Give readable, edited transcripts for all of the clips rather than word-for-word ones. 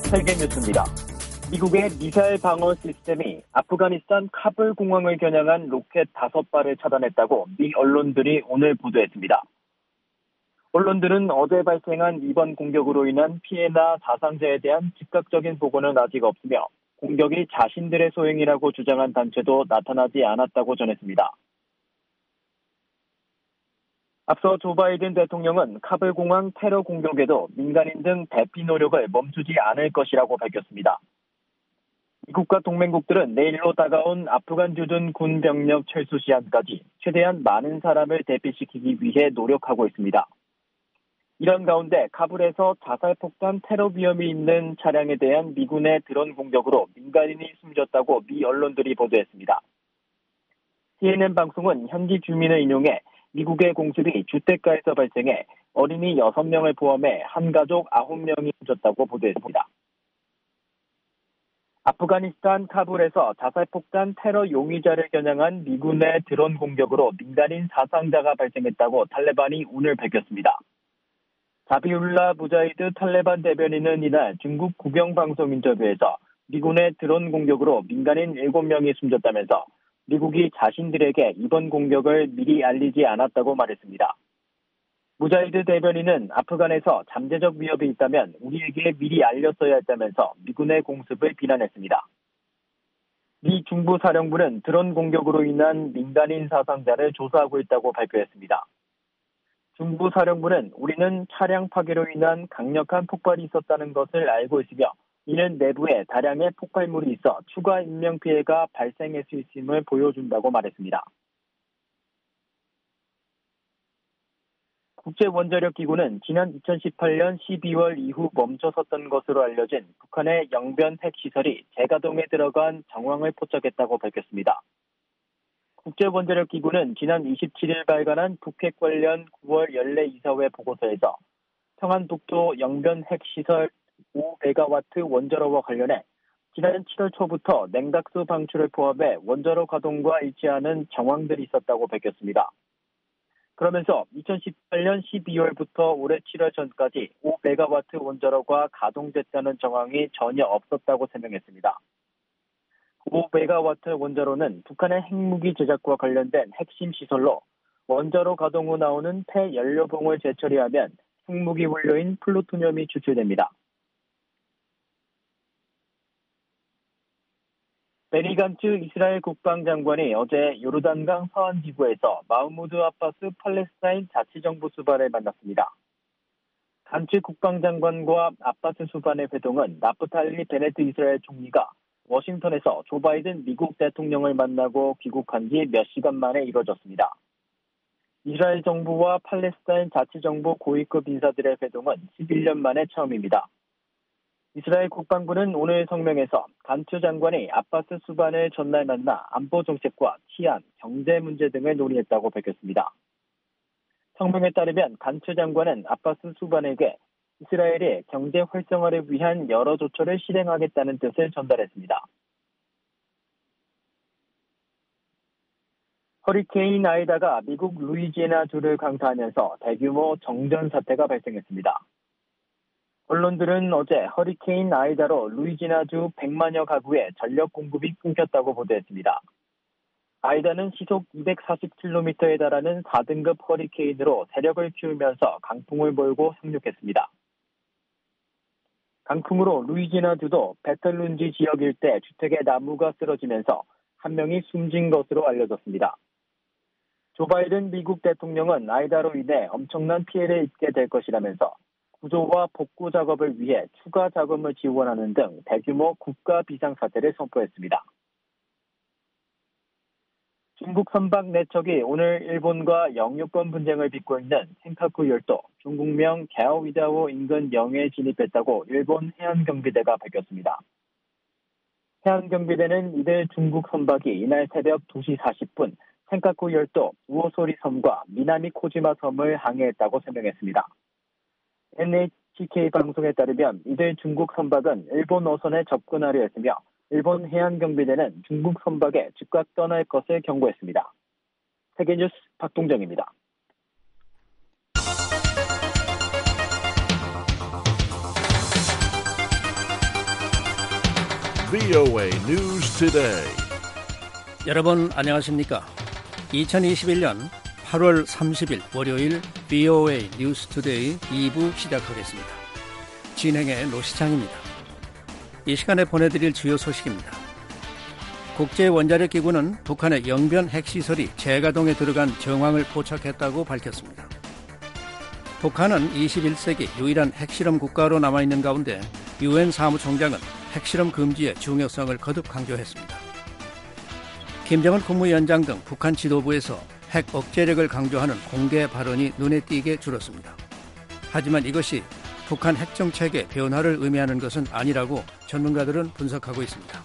세계 뉴스입니다. 미국의 미사일 방어 시스템이 아프가니스탄 카불 공항을 겨냥한 로켓 5발을 차단했다고 미 언론들이 오늘 보도했습니다. 언론들은 어제 발생한 이번 공격으로 인한 피해나 사상자에 대한 즉각적인 보고는 아직 없으며 공격이 자신들의 소행이라고 주장한 단체도 나타나지 않았다고 전했습니다. 앞서 조 바이든 대통령은 카불 공항 테러 공격에도 민간인 등 대피 노력을 멈추지 않을 것이라고 밝혔습니다. 미국과 동맹국들은 내일로 다가온 아프간 주둔 군 병력 철수 시한까지 최대한 많은 사람을 대피시키기 위해 노력하고 있습니다. 이런 가운데 카불에서 자살폭탄 테러 위험이 있는 차량에 대한 미군의 드론 공격으로 민간인이 숨졌다고 미 언론들이 보도했습니다. CNN 방송은 현지 주민을 인용해 미국의 공습이 주택가에서 발생해 어린이 6명을 포함해 한 가족 9명이 숨졌다고 보도했습니다. 아프가니스탄 카불에서 자살폭탄 테러 용의자를 겨냥한 미군의 드론 공격으로 민간인 사상자가 발생했다고 탈레반이 오늘 밝혔습니다. 자비울라 무자히드 탈레반 대변인은 이날 중국 국영방송 인터뷰에서 미군의 드론 공격으로 민간인 7명이 숨졌다면서 미국이 자신들에게 이번 공격을 미리 알리지 않았다고 말했습니다. 무자히드 대변인은 아프간에서 잠재적 위협이 있다면 우리에게 미리 알렸어야 했다면서 미군의 공습을 비난했습니다. 미 중부사령부는 드론 공격으로 인한 민간인 사상자를 조사하고 있다고 발표했습니다. 중부사령부는 우리는 차량 파괴로 인한 강력한 폭발이 있었다는 것을 알고 있으며 이는 내부에 다량의 폭발물이 있어 추가 인명피해가 발생할 수 있음을 보여준다고 말했습니다. 국제원자력기구는 지난 2018년 12월 이후 멈춰섰던 것으로 알려진 북한의 영변 핵시설이 재가동에 들어간 정황을 포착했다고 밝혔습니다. 국제원자력기구는 지난 27일 발간한 북핵 관련 9월 연례 이사회 보고서에서 평안북도 영변 핵시설 5메가와트 원자로와 관련해 지난 7월 초부터 냉각수 방출을 포함해 원자로 가동과 일치하는 정황들이 있었다고 밝혔습니다. 그러면서 2018년 12월부터 올해 7월 전까지 5메가와트 원자로가 가동됐다는 정황이 전혀 없었다고 설명했습니다. 5메가와트 원자로는 북한의 핵무기 제작과 관련된 핵심 시설로 원자로 가동 후 나오는 폐연료봉을 재처리하면 핵무기 원료인 플루토늄이 추출됩니다. 베니 간츠 이스라엘 국방장관이 어제 요르단강 서안 지구에서 마흐무드 아바스 팔레스타인 자치정부 수반을 만났습니다. 간츠 국방장관과 아바스 수반의 회동은 나프탈리 베네트 이스라엘 총리가 워싱턴에서 조 바이든 미국 대통령을 만나고 귀국한 지 몇 시간 만에 이뤄졌습니다. 이스라엘 정부와 팔레스타인 자치정부 고위급 인사들의 회동은 11년 만에 처음입니다. 이스라엘 국방부는 오늘 성명에서 간츠 장관이 아바스 수반을 전날 만나 안보 정책과 치안, 경제 문제 등을 논의했다고 밝혔습니다. 성명에 따르면 간츠 장관은 아바스 수반에게 이스라엘의 경제 활성화를 위한 여러 조처를 실행하겠다는 뜻을 전달했습니다. 허리케인 아이다가 미국 루이지애나주를 강타하면서 대규모 정전 사태가 발생했습니다. 언론들은 어제 허리케인 아이다로 루이지애나주 100만여 가구에 전력 공급이 끊겼다고 보도했습니다. 아이다는 시속 240km에 달하는 4등급 허리케인으로 세력을 키우면서 강풍을 몰고 상륙했습니다. 강풍으로 루이지애나주도 배틀룬지 지역 일대 주택의 나무가 쓰러지면서 한 명이 숨진 것으로 알려졌습니다. 조 바이든 미국 대통령은 아이다로 인해 엄청난 피해를 입게 될 것이라면서 구조와 복구 작업을 위해 추가 자금을 지원하는 등 대규모 국가 비상사태를 선포했습니다. 중국 선박 4척이 오늘 일본과 영유권 분쟁을 빚고 있는 센카쿠 열도 중국명 갸오위다오 인근 영해에 진입했다고 일본 해안경비대가 밝혔습니다. 해안경비대는 이들 중국 선박이 이날 새벽 2시 40분 센카쿠 열도 우오소리 섬과 미나미 코지마 섬을 항해했다고 설명했습니다. NHK 방송에 따르면 이들 중국 선박은 일본 어선에 접근하려 했으며 일본 해안경비대는 중국 선박에 즉각 떠날 것을 경고했습니다. 세계뉴스 박동정입니다. VOA News Today. 여러분 안녕하십니까? 2021년 8월 30일 월요일 VOA News Today 2부 시작하겠습니다. 진행의 노시창입니다. 이 시간에 보내드릴 주요 소식입니다. 국제원자력기구는 북한의 영변 핵시설이 재가동에 들어간 정황을 포착했다고 밝혔습니다. 북한은 21세기 유일한 핵실험 국가로 남아있는 가운데 유엔 사무총장은 핵실험 금지의 중요성을 거듭 강조했습니다. 김정은 국무위원장 등 북한 지도부에서 핵 억제력을 강조하는 공개 발언이 눈에 띄게 줄었습니다. 하지만 이것이 북한 핵정책의 변화를 의미하는 것은 아니라고 전문가들은 분석하고 있습니다.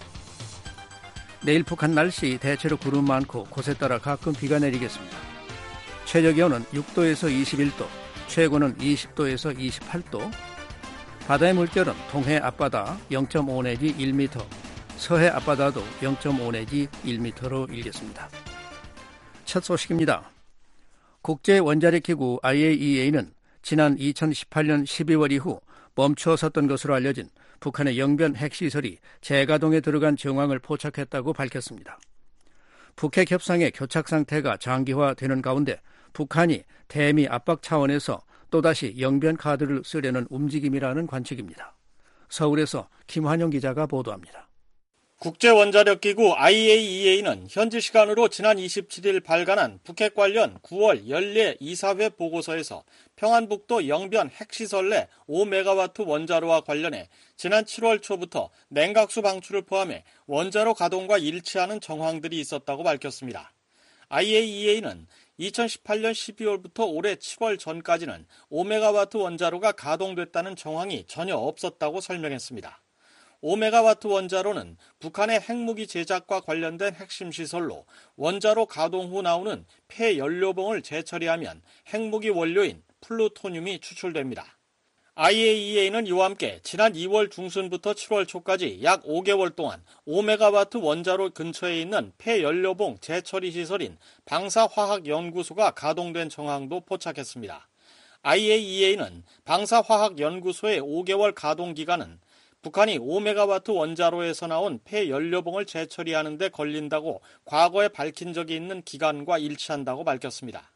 내일 북한 날씨 대체로 구름 많고 곳에 따라 가끔 비가 내리겠습니다. 최저기온은 6도에서 21도, 최고는 20도에서 28도, 바다의 물결은 동해 앞바다 0.5 내지 1m, 서해 앞바다도 0.5 내지 1m로 일겠습니다. 첫 소식입니다. 국제원자력기구 IAEA는 지난 2018년 12월 이후 멈춰섰던 것으로 알려진 북한의 영변 핵시설이 재가동에 들어간 정황을 포착했다고 밝혔습니다. 북핵 협상의 교착 상태가 장기화되는 가운데 북한이 대미 압박 차원에서 또다시 영변 카드를 쓰려는 움직임이라는 관측입니다. 서울에서 김환영 기자가 보도합니다. 국제원자력기구 IAEA는 현지 시간으로 지난 27일 발간한 북핵 관련 9월 연례 이사회 보고서에서 평안북도 영변 핵시설 내 5메가와트 원자로와 관련해 지난 7월 초부터 냉각수 방출을 포함해 원자로 가동과 일치하는 정황들이 있었다고 밝혔습니다. IAEA는 2018년 12월부터 올해 7월 전까지는 5메가와트 원자로가 가동됐다는 정황이 전혀 없었다고 설명했습니다. 5메가와트 원자로는 북한의 핵무기 제작과 관련된 핵심 시설로 원자로 가동 후 나오는 폐연료봉을 재처리하면 핵무기 원료인 플루토늄이 추출됩니다. IAEA는 이와 함께 지난 2월 중순부터 7월 초까지 약 5개월 동안 5메가와트 원자로 근처에 있는 폐연료봉 재처리 시설인 방사화학연구소가 가동된 정황도 포착했습니다. IAEA는 방사화학연구소의 5개월 가동 기간은 북한이 5메가와트 원자로에서 나온 폐연료봉을 재처리하는 데 걸린다고 과거에 밝힌 적이 있는 기간과 일치한다고 밝혔습니다.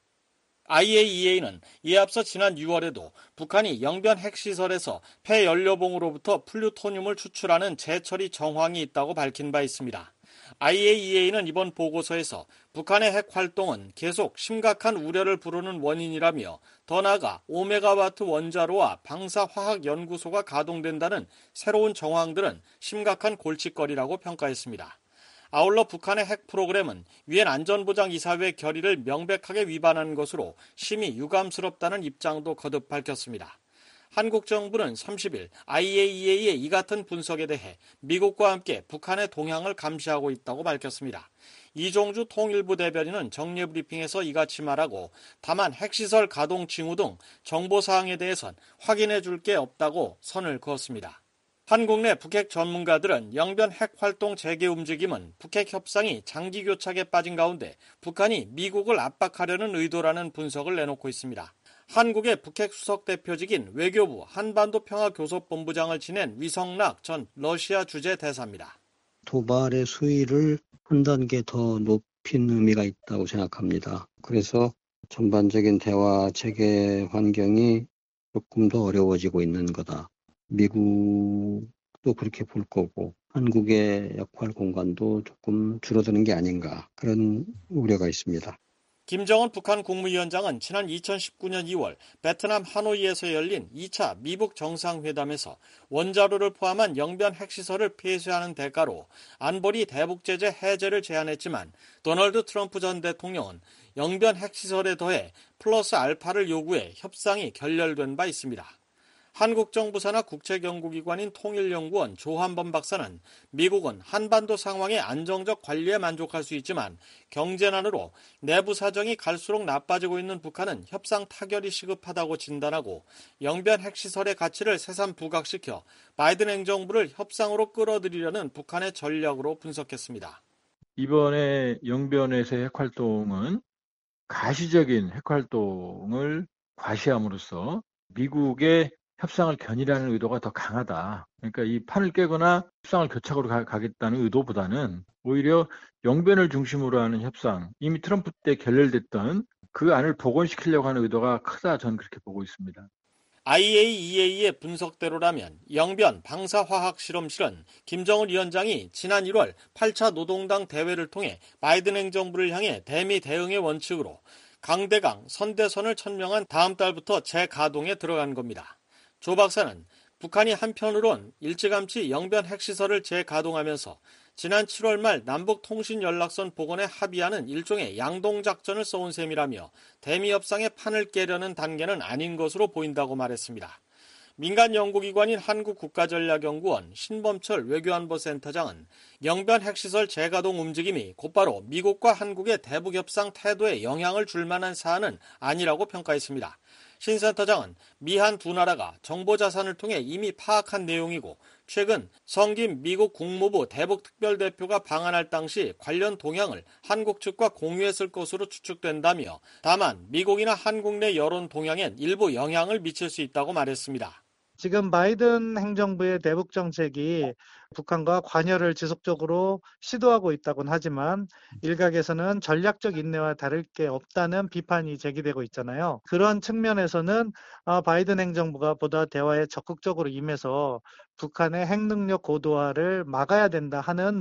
IAEA는 이에 앞서 지난 6월에도 북한이 영변 핵시설에서 폐연료봉으로부터 플루토늄을 추출하는 재처리 정황이 있다고 밝힌 바 있습니다. IAEA는 이번 보고서에서 북한의 핵 활동은 계속 심각한 우려를 부르는 원인이라며 더 나아가 5메가와트 원자로와 방사화학연구소가 가동된다는 새로운 정황들은 심각한 골칫거리라고 평가했습니다. 아울러 북한의 핵 프로그램은 유엔 안전보장이사회 결의를 명백하게 위반한 것으로 심히 유감스럽다는 입장도 거듭 밝혔습니다. 한국 정부는 30일 IAEA의 이 같은 분석에 대해 미국과 함께 북한의 동향을 감시하고 있다고 밝혔습니다. 이종주 통일부 대변인은 정례 브리핑에서 이같이 말하고 다만 핵시설 가동 징후 등 정보사항에 대해선 확인해 줄 게 없다고 선을 그었습니다. 한국 내 북핵 전문가들은 영변 핵 활동 재개 움직임은 북핵 협상이 장기 교착에 빠진 가운데 북한이 미국을 압박하려는 의도라는 분석을 내놓고 있습니다. 한국의 북핵 수석 대표직인 외교부 한반도평화교섭본부장을 지낸 위성락 전 러시아 주재 대사입니다. 도발의 수위를 한 단계 더 높인 의미가 있다고 생각합니다. 그래서 전반적인 대화 체계 환경이 조금 더 어려워지고 있는 거다. 미국도 그렇게 볼 거고 한국의 역할 공간도 조금 줄어드는 게 아닌가 그런 우려가 있습니다. 김정은 북한 국무위원장은 지난 2019년 2월 베트남 하노이에서 열린 2차 미북 정상회담에서 원자로를 포함한 영변 핵시설을 폐쇄하는 대가로 안보리 대북제재 해제를 제안했지만 도널드 트럼프 전 대통령은 영변 핵시설에 더해 플러스 알파를 요구해 협상이 결렬된 바 있습니다. 한국 정부 산하 국책연구기관인 통일연구원 조한범 박사는 미국은 한반도 상황의 안정적 관리에 만족할 수 있지만 경제난으로 내부 사정이 갈수록 나빠지고 있는 북한은 협상 타결이 시급하다고 진단하고 영변 핵시설의 가치를 새삼 부각시켜 바이든 행정부를 협상으로 끌어들이려는 북한의 전략으로 분석했습니다. 이번에 영변에서의 핵활동은 가시적인 핵활동을 과시함으로써 미국의 협상을 견인하는 의도가 더 강하다. 그러니까 이 판을 깨거나 협상을 교착으로 가겠다는 의도보다는 오히려 영변을 중심으로 하는 협상, 이미 트럼프 때 결렬됐던 그 안을 복원시키려고 하는 의도가 크다, 저는 그렇게 보고 있습니다. IAEA의 분석대로라면 영변 방사화학실험실은 김정은 위원장이 지난 1월 8차 노동당 대회를 통해 바이든 행정부를 향해 대미 대응의 원칙으로 강대강 선대선을 천명한 다음 달부터 재가동에 들어간 겁니다. 조 박사는 북한이 한편으론 일찌감치 영변 핵시설을 재가동하면서 지난 7월 말 남북통신연락선 복원에 합의하는 일종의 양동작전을 써온 셈이라며 대미협상의 판을 깨려는 단계는 아닌 것으로 보인다고 말했습니다. 민간 연구기관인 한국국가전략연구원 신범철 외교안보센터장은 영변 핵시설 재가동 움직임이 곧바로 미국과 한국의 대북협상 태도에 영향을 줄 만한 사안은 아니라고 평가했습니다. 신 센터장은 미한 두 나라가 정보자산을 통해 이미 파악한 내용이고 최근 성김 미국 국무부 대북특별대표가 방한할 당시 관련 동향을 한국 측과 공유했을 것으로 추측된다며 다만 미국이나 한국 내 여론 동향엔 일부 영향을 미칠 수 있다고 말했습니다. 지금 바이든 행정부의 대북 정책이 북한과 관여를 지속적으로 시도하고 있다고는 하지만 일각에서는 전략적 인내와 다를 게 없다는 비판이 제기되고 있잖아요. 그런 측면에서는 바이든 행정부가 보다 대화에 적극적으로 임해서 북한의 핵능력 고도화를 막아야 된다 하는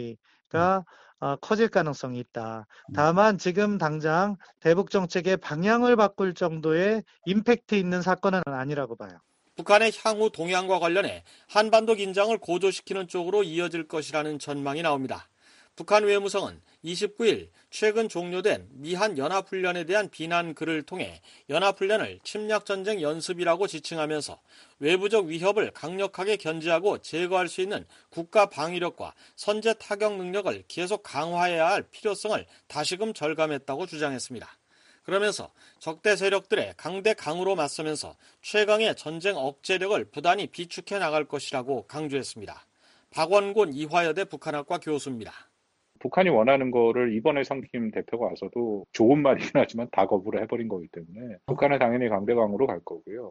목소리가 커질 가능성이 있다. 다만 지금 당장 대북 정책의 방향을 바꿀 정도의 임팩트 있는 사건은 아니라고 봐요. 북한의 향후 동향과 관련해 한반도 긴장을 고조시키는 쪽으로 이어질 것이라는 전망이 나옵니다. 북한 외무성은 29일 최근 종료된 미한 연합훈련에 대한 비난 글을 통해 연합훈련을 침략전쟁 연습이라고 지칭하면서 외부적 위협을 강력하게 견제하고 제거할 수 있는 국가 방위력과 선제 타격 능력을 계속 강화해야 할 필요성을 다시금 절감했다고 주장했습니다. 그러면서 적대 세력들의 강대강으로 맞서면서 최강의 전쟁 억제력을 부단히 비축해 나갈 것이라고 강조했습니다. 박원곤 이화여대 북한학과 교수입니다. 북한이 원하는 거를 이번에 성김 대표가 와서도 좋은 말이긴 하지만 다 거부를 해버린 거기 때문에 북한은 당연히 강대강으로 갈 거고요.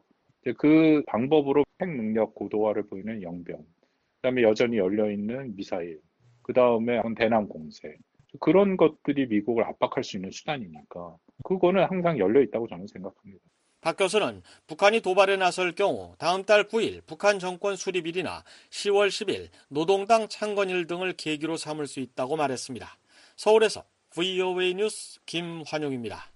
그 방법으로 핵 능력 고도화를 보이는 영변, 그다음에 여전히 열려있는 미사일, 그다음에 대남 공세, 그런 것들이 미국을 압박할 수 있는 수단이니까 그거는 항상 열려있다고 저는 생각합니다. 박 교수는 북한이 도발에 나설 경우 다음 달 9일 북한 정권 수립일이나 10월 10일 노동당 창건일 등을 계기로 삼을 수 있다고 말했습니다. 서울에서 VOA 뉴스 김환용입니다.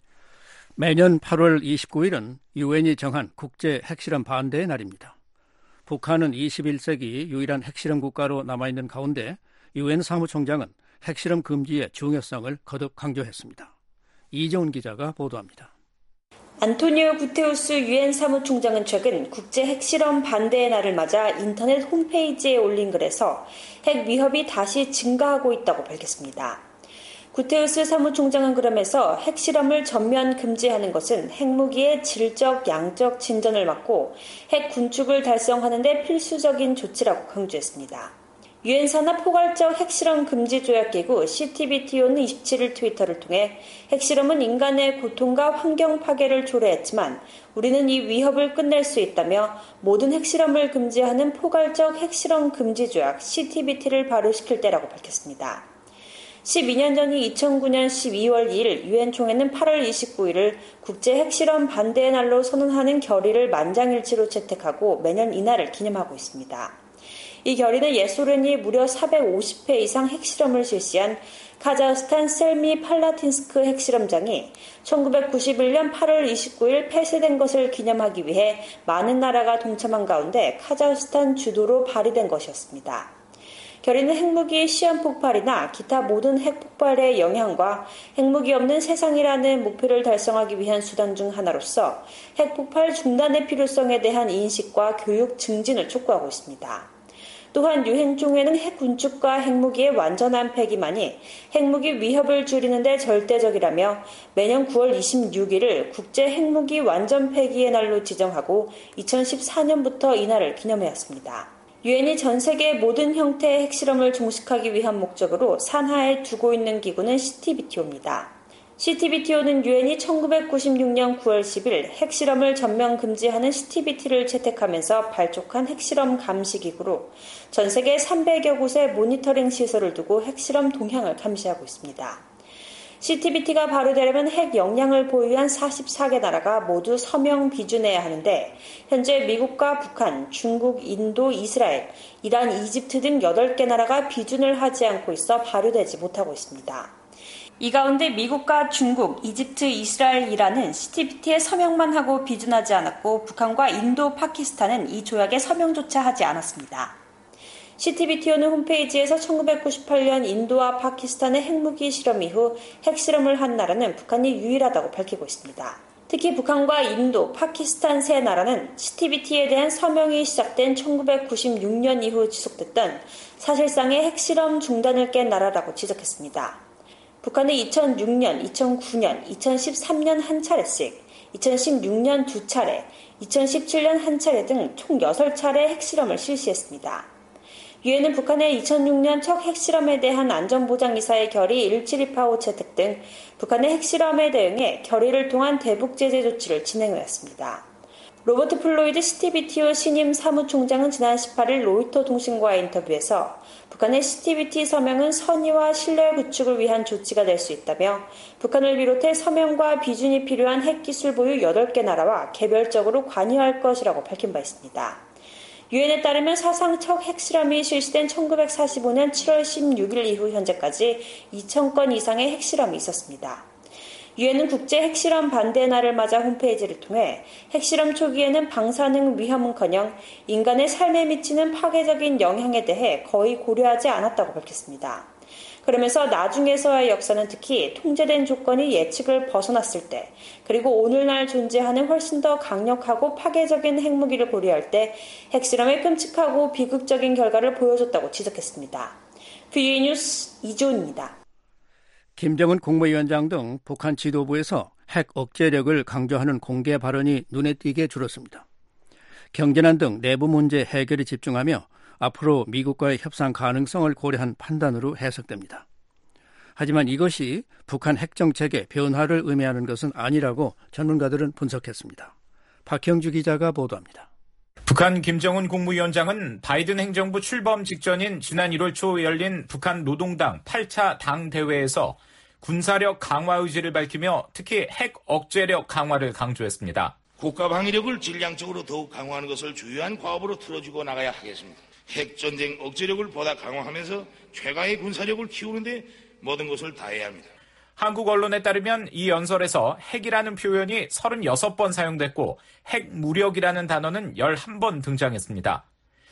매년 8월 29일은 유엔이 정한 국제 핵실험 반대의 날입니다. 북한은 21세기 유일한 핵실험 국가로 남아있는 가운데 유엔 사무총장은 핵실험 금지의 중요성을 거듭 강조했습니다. 이정훈 기자가 보도합니다. 안토니오 구테우스 유엔 사무총장은 최근 국제 핵실험 반대의 날을 맞아 인터넷 홈페이지에 올린 글에서 핵 위협이 다시 증가하고 있다고 밝혔습니다. 구테우스 사무총장은 그러면서 핵실험을 전면 금지하는 것은 핵무기의 질적, 양적 진전을 막고 핵 군축을 달성하는 데 필수적인 조치라고 강조했습니다. 유엔 산하 포괄적 핵실험 금지 조약기구 CTBTO는 27일 트위터를 통해 핵실험은 인간의 고통과 환경 파괴를 초래했지만 우리는 이 위협을 끝낼 수 있다며 모든 핵실험을 금지하는 포괄적 핵실험 금지 조약 CTBT를 발효시킬 때라고 밝혔습니다. 12년 전인 2009년 12월 2일 유엔 총회는 8월 29일을 국제 핵실험 반대의 날로 선언하는 결의를 만장일치로 채택하고 매년 이날을 기념하고 있습니다. 이 결의는 옛소련이 무려 450회 이상 핵실험을 실시한 카자흐스탄 셀미 팔라틴스크 핵실험장이 1991년 8월 29일 폐쇄된 것을 기념하기 위해 많은 나라가 동참한 가운데 카자흐스탄 주도로 발의된 것이었습니다. 결의는 핵무기 시험폭발이나 기타 모든 핵폭발의 영향과 핵무기 없는 세상이라는 목표를 달성하기 위한 수단 중 하나로서 핵폭발 중단의 필요성에 대한 인식과 교육 증진을 촉구하고 있습니다. 또한 유엔 총회는 핵 군축과 핵무기의 완전한 폐기만이 핵무기 위협을 줄이는 데 절대적이라며 매년 9월 26일을 국제 핵무기 완전 폐기의 날로 지정하고 2014년부터 이날을 기념해왔습니다. 유엔이 전 세계 모든 형태의 핵실험을 종식하기 위한 목적으로 산하에 두고 있는 기구는 CTBTO입니다. CTBTO는 유엔이 1996년 9월 10일 핵실험을 전면 금지하는 CTBT를 채택하면서 발족한 핵실험 감시기구로 전 세계 300여 곳의 모니터링 시설을 두고 핵실험 동향을 감시하고 있습니다. CTBT가 발효되려면 핵 역량을 보유한 44개 나라가 모두 서명 비준해야 하는데 현재 미국과 북한, 중국, 인도, 이스라엘, 이란, 이집트 등 8개 나라가 비준을 하지 않고 있어 발효되지 못하고 있습니다. 이 가운데 미국과 중국, 이집트, 이스라엘, 이란은 CTBT에 서명만 하고 비준하지 않았고 북한과 인도, 파키스탄은 이 조약에 서명조차 하지 않았습니다. CTBTO는 홈페이지에서 1998년 인도와 파키스탄의 핵무기 실험 이후 핵실험을 한 나라는 북한이 유일하다고 밝히고 있습니다. 특히 북한과 인도, 파키스탄 세 나라는 CTBT에 대한 서명이 시작된 1996년 이후 지속됐던 사실상의 핵실험 중단을 깬 나라라고 지적했습니다. 북한은 2006년, 2009년, 2013년 한 차례씩, 2016년 2차례, 2017년 한 차례 등 총 6차례 핵실험을 실시했습니다. 유엔은 북한의 2006년 첫 핵실험에 대한 안전보장이사의 결의 1728호 채택 등 북한의 핵실험에 대응해 결의를 통한 대북 제재 조치를 진행하였습니다. 로버트 플로이드 CTBTO 신임 사무총장은 지난 18일 로이터 통신과의 인터뷰에서 북한의 CTBT 서명은 선의와 신뢰 구축을 위한 조치가 될 수 있다며 북한을 비롯해 서명과 비준이 필요한 핵기술 보유 8개 나라와 개별적으로 관여할 것이라고 밝힌 바 있습니다. 유엔에 따르면 사상 첫 핵실험이 실시된 1945년 7월 16일 이후 현재까지 2,000건 이상의 핵실험이 있었습니다. 유엔은 국제 핵실험 반대 날을 맞아 홈페이지를 통해 핵실험 초기에는 방사능 위험은커녕 인간의 삶에 미치는 파괴적인 영향에 대해 거의 고려하지 않았다고 밝혔습니다. 그러면서 나중에서의 역사는 특히 통제된 조건이 예측을 벗어났을 때, 그리고 오늘날 존재하는 훨씬 더 강력하고 파괴적인 핵무기를 고려할 때 핵실험의 끔찍하고 비극적인 결과를 보여줬다고 지적했습니다. VA 뉴스 이조은입니다. 김정은 국무위원장 등 북한 지도부에서 핵 억제력을 강조하는 공개 발언이 눈에 띄게 줄었습니다. 경제난 등 내부 문제 해결에 집중하며 앞으로 미국과의 협상 가능성을 고려한 판단으로 해석됩니다. 하지만 이것이 북한 핵정책의 변화를 의미하는 것은 아니라고 전문가들은 분석했습니다. 박형주 기자가 보도합니다. 북한 김정은 국무위원장은 바이든 행정부 출범 직전인 지난 1월 초 열린 북한 노동당 8차 당대회에서 군사력 강화 의지를 밝히며 특히 핵 억제력 강화를 강조했습니다. 국가 방위력을 질량적으로 더욱 강화하는 것을 주요한 과업으로 틀어주고 나가야 하겠습니다. 핵전쟁 억제력을 보다 강화하면서 최강의 군사력을 키우는 데 모든 것을 다해야 합니다. 한국 언론에 따르면 이 연설에서 핵이라는 표현이 36번 사용됐고 핵무력이라는 단어는 11번 등장했습니다.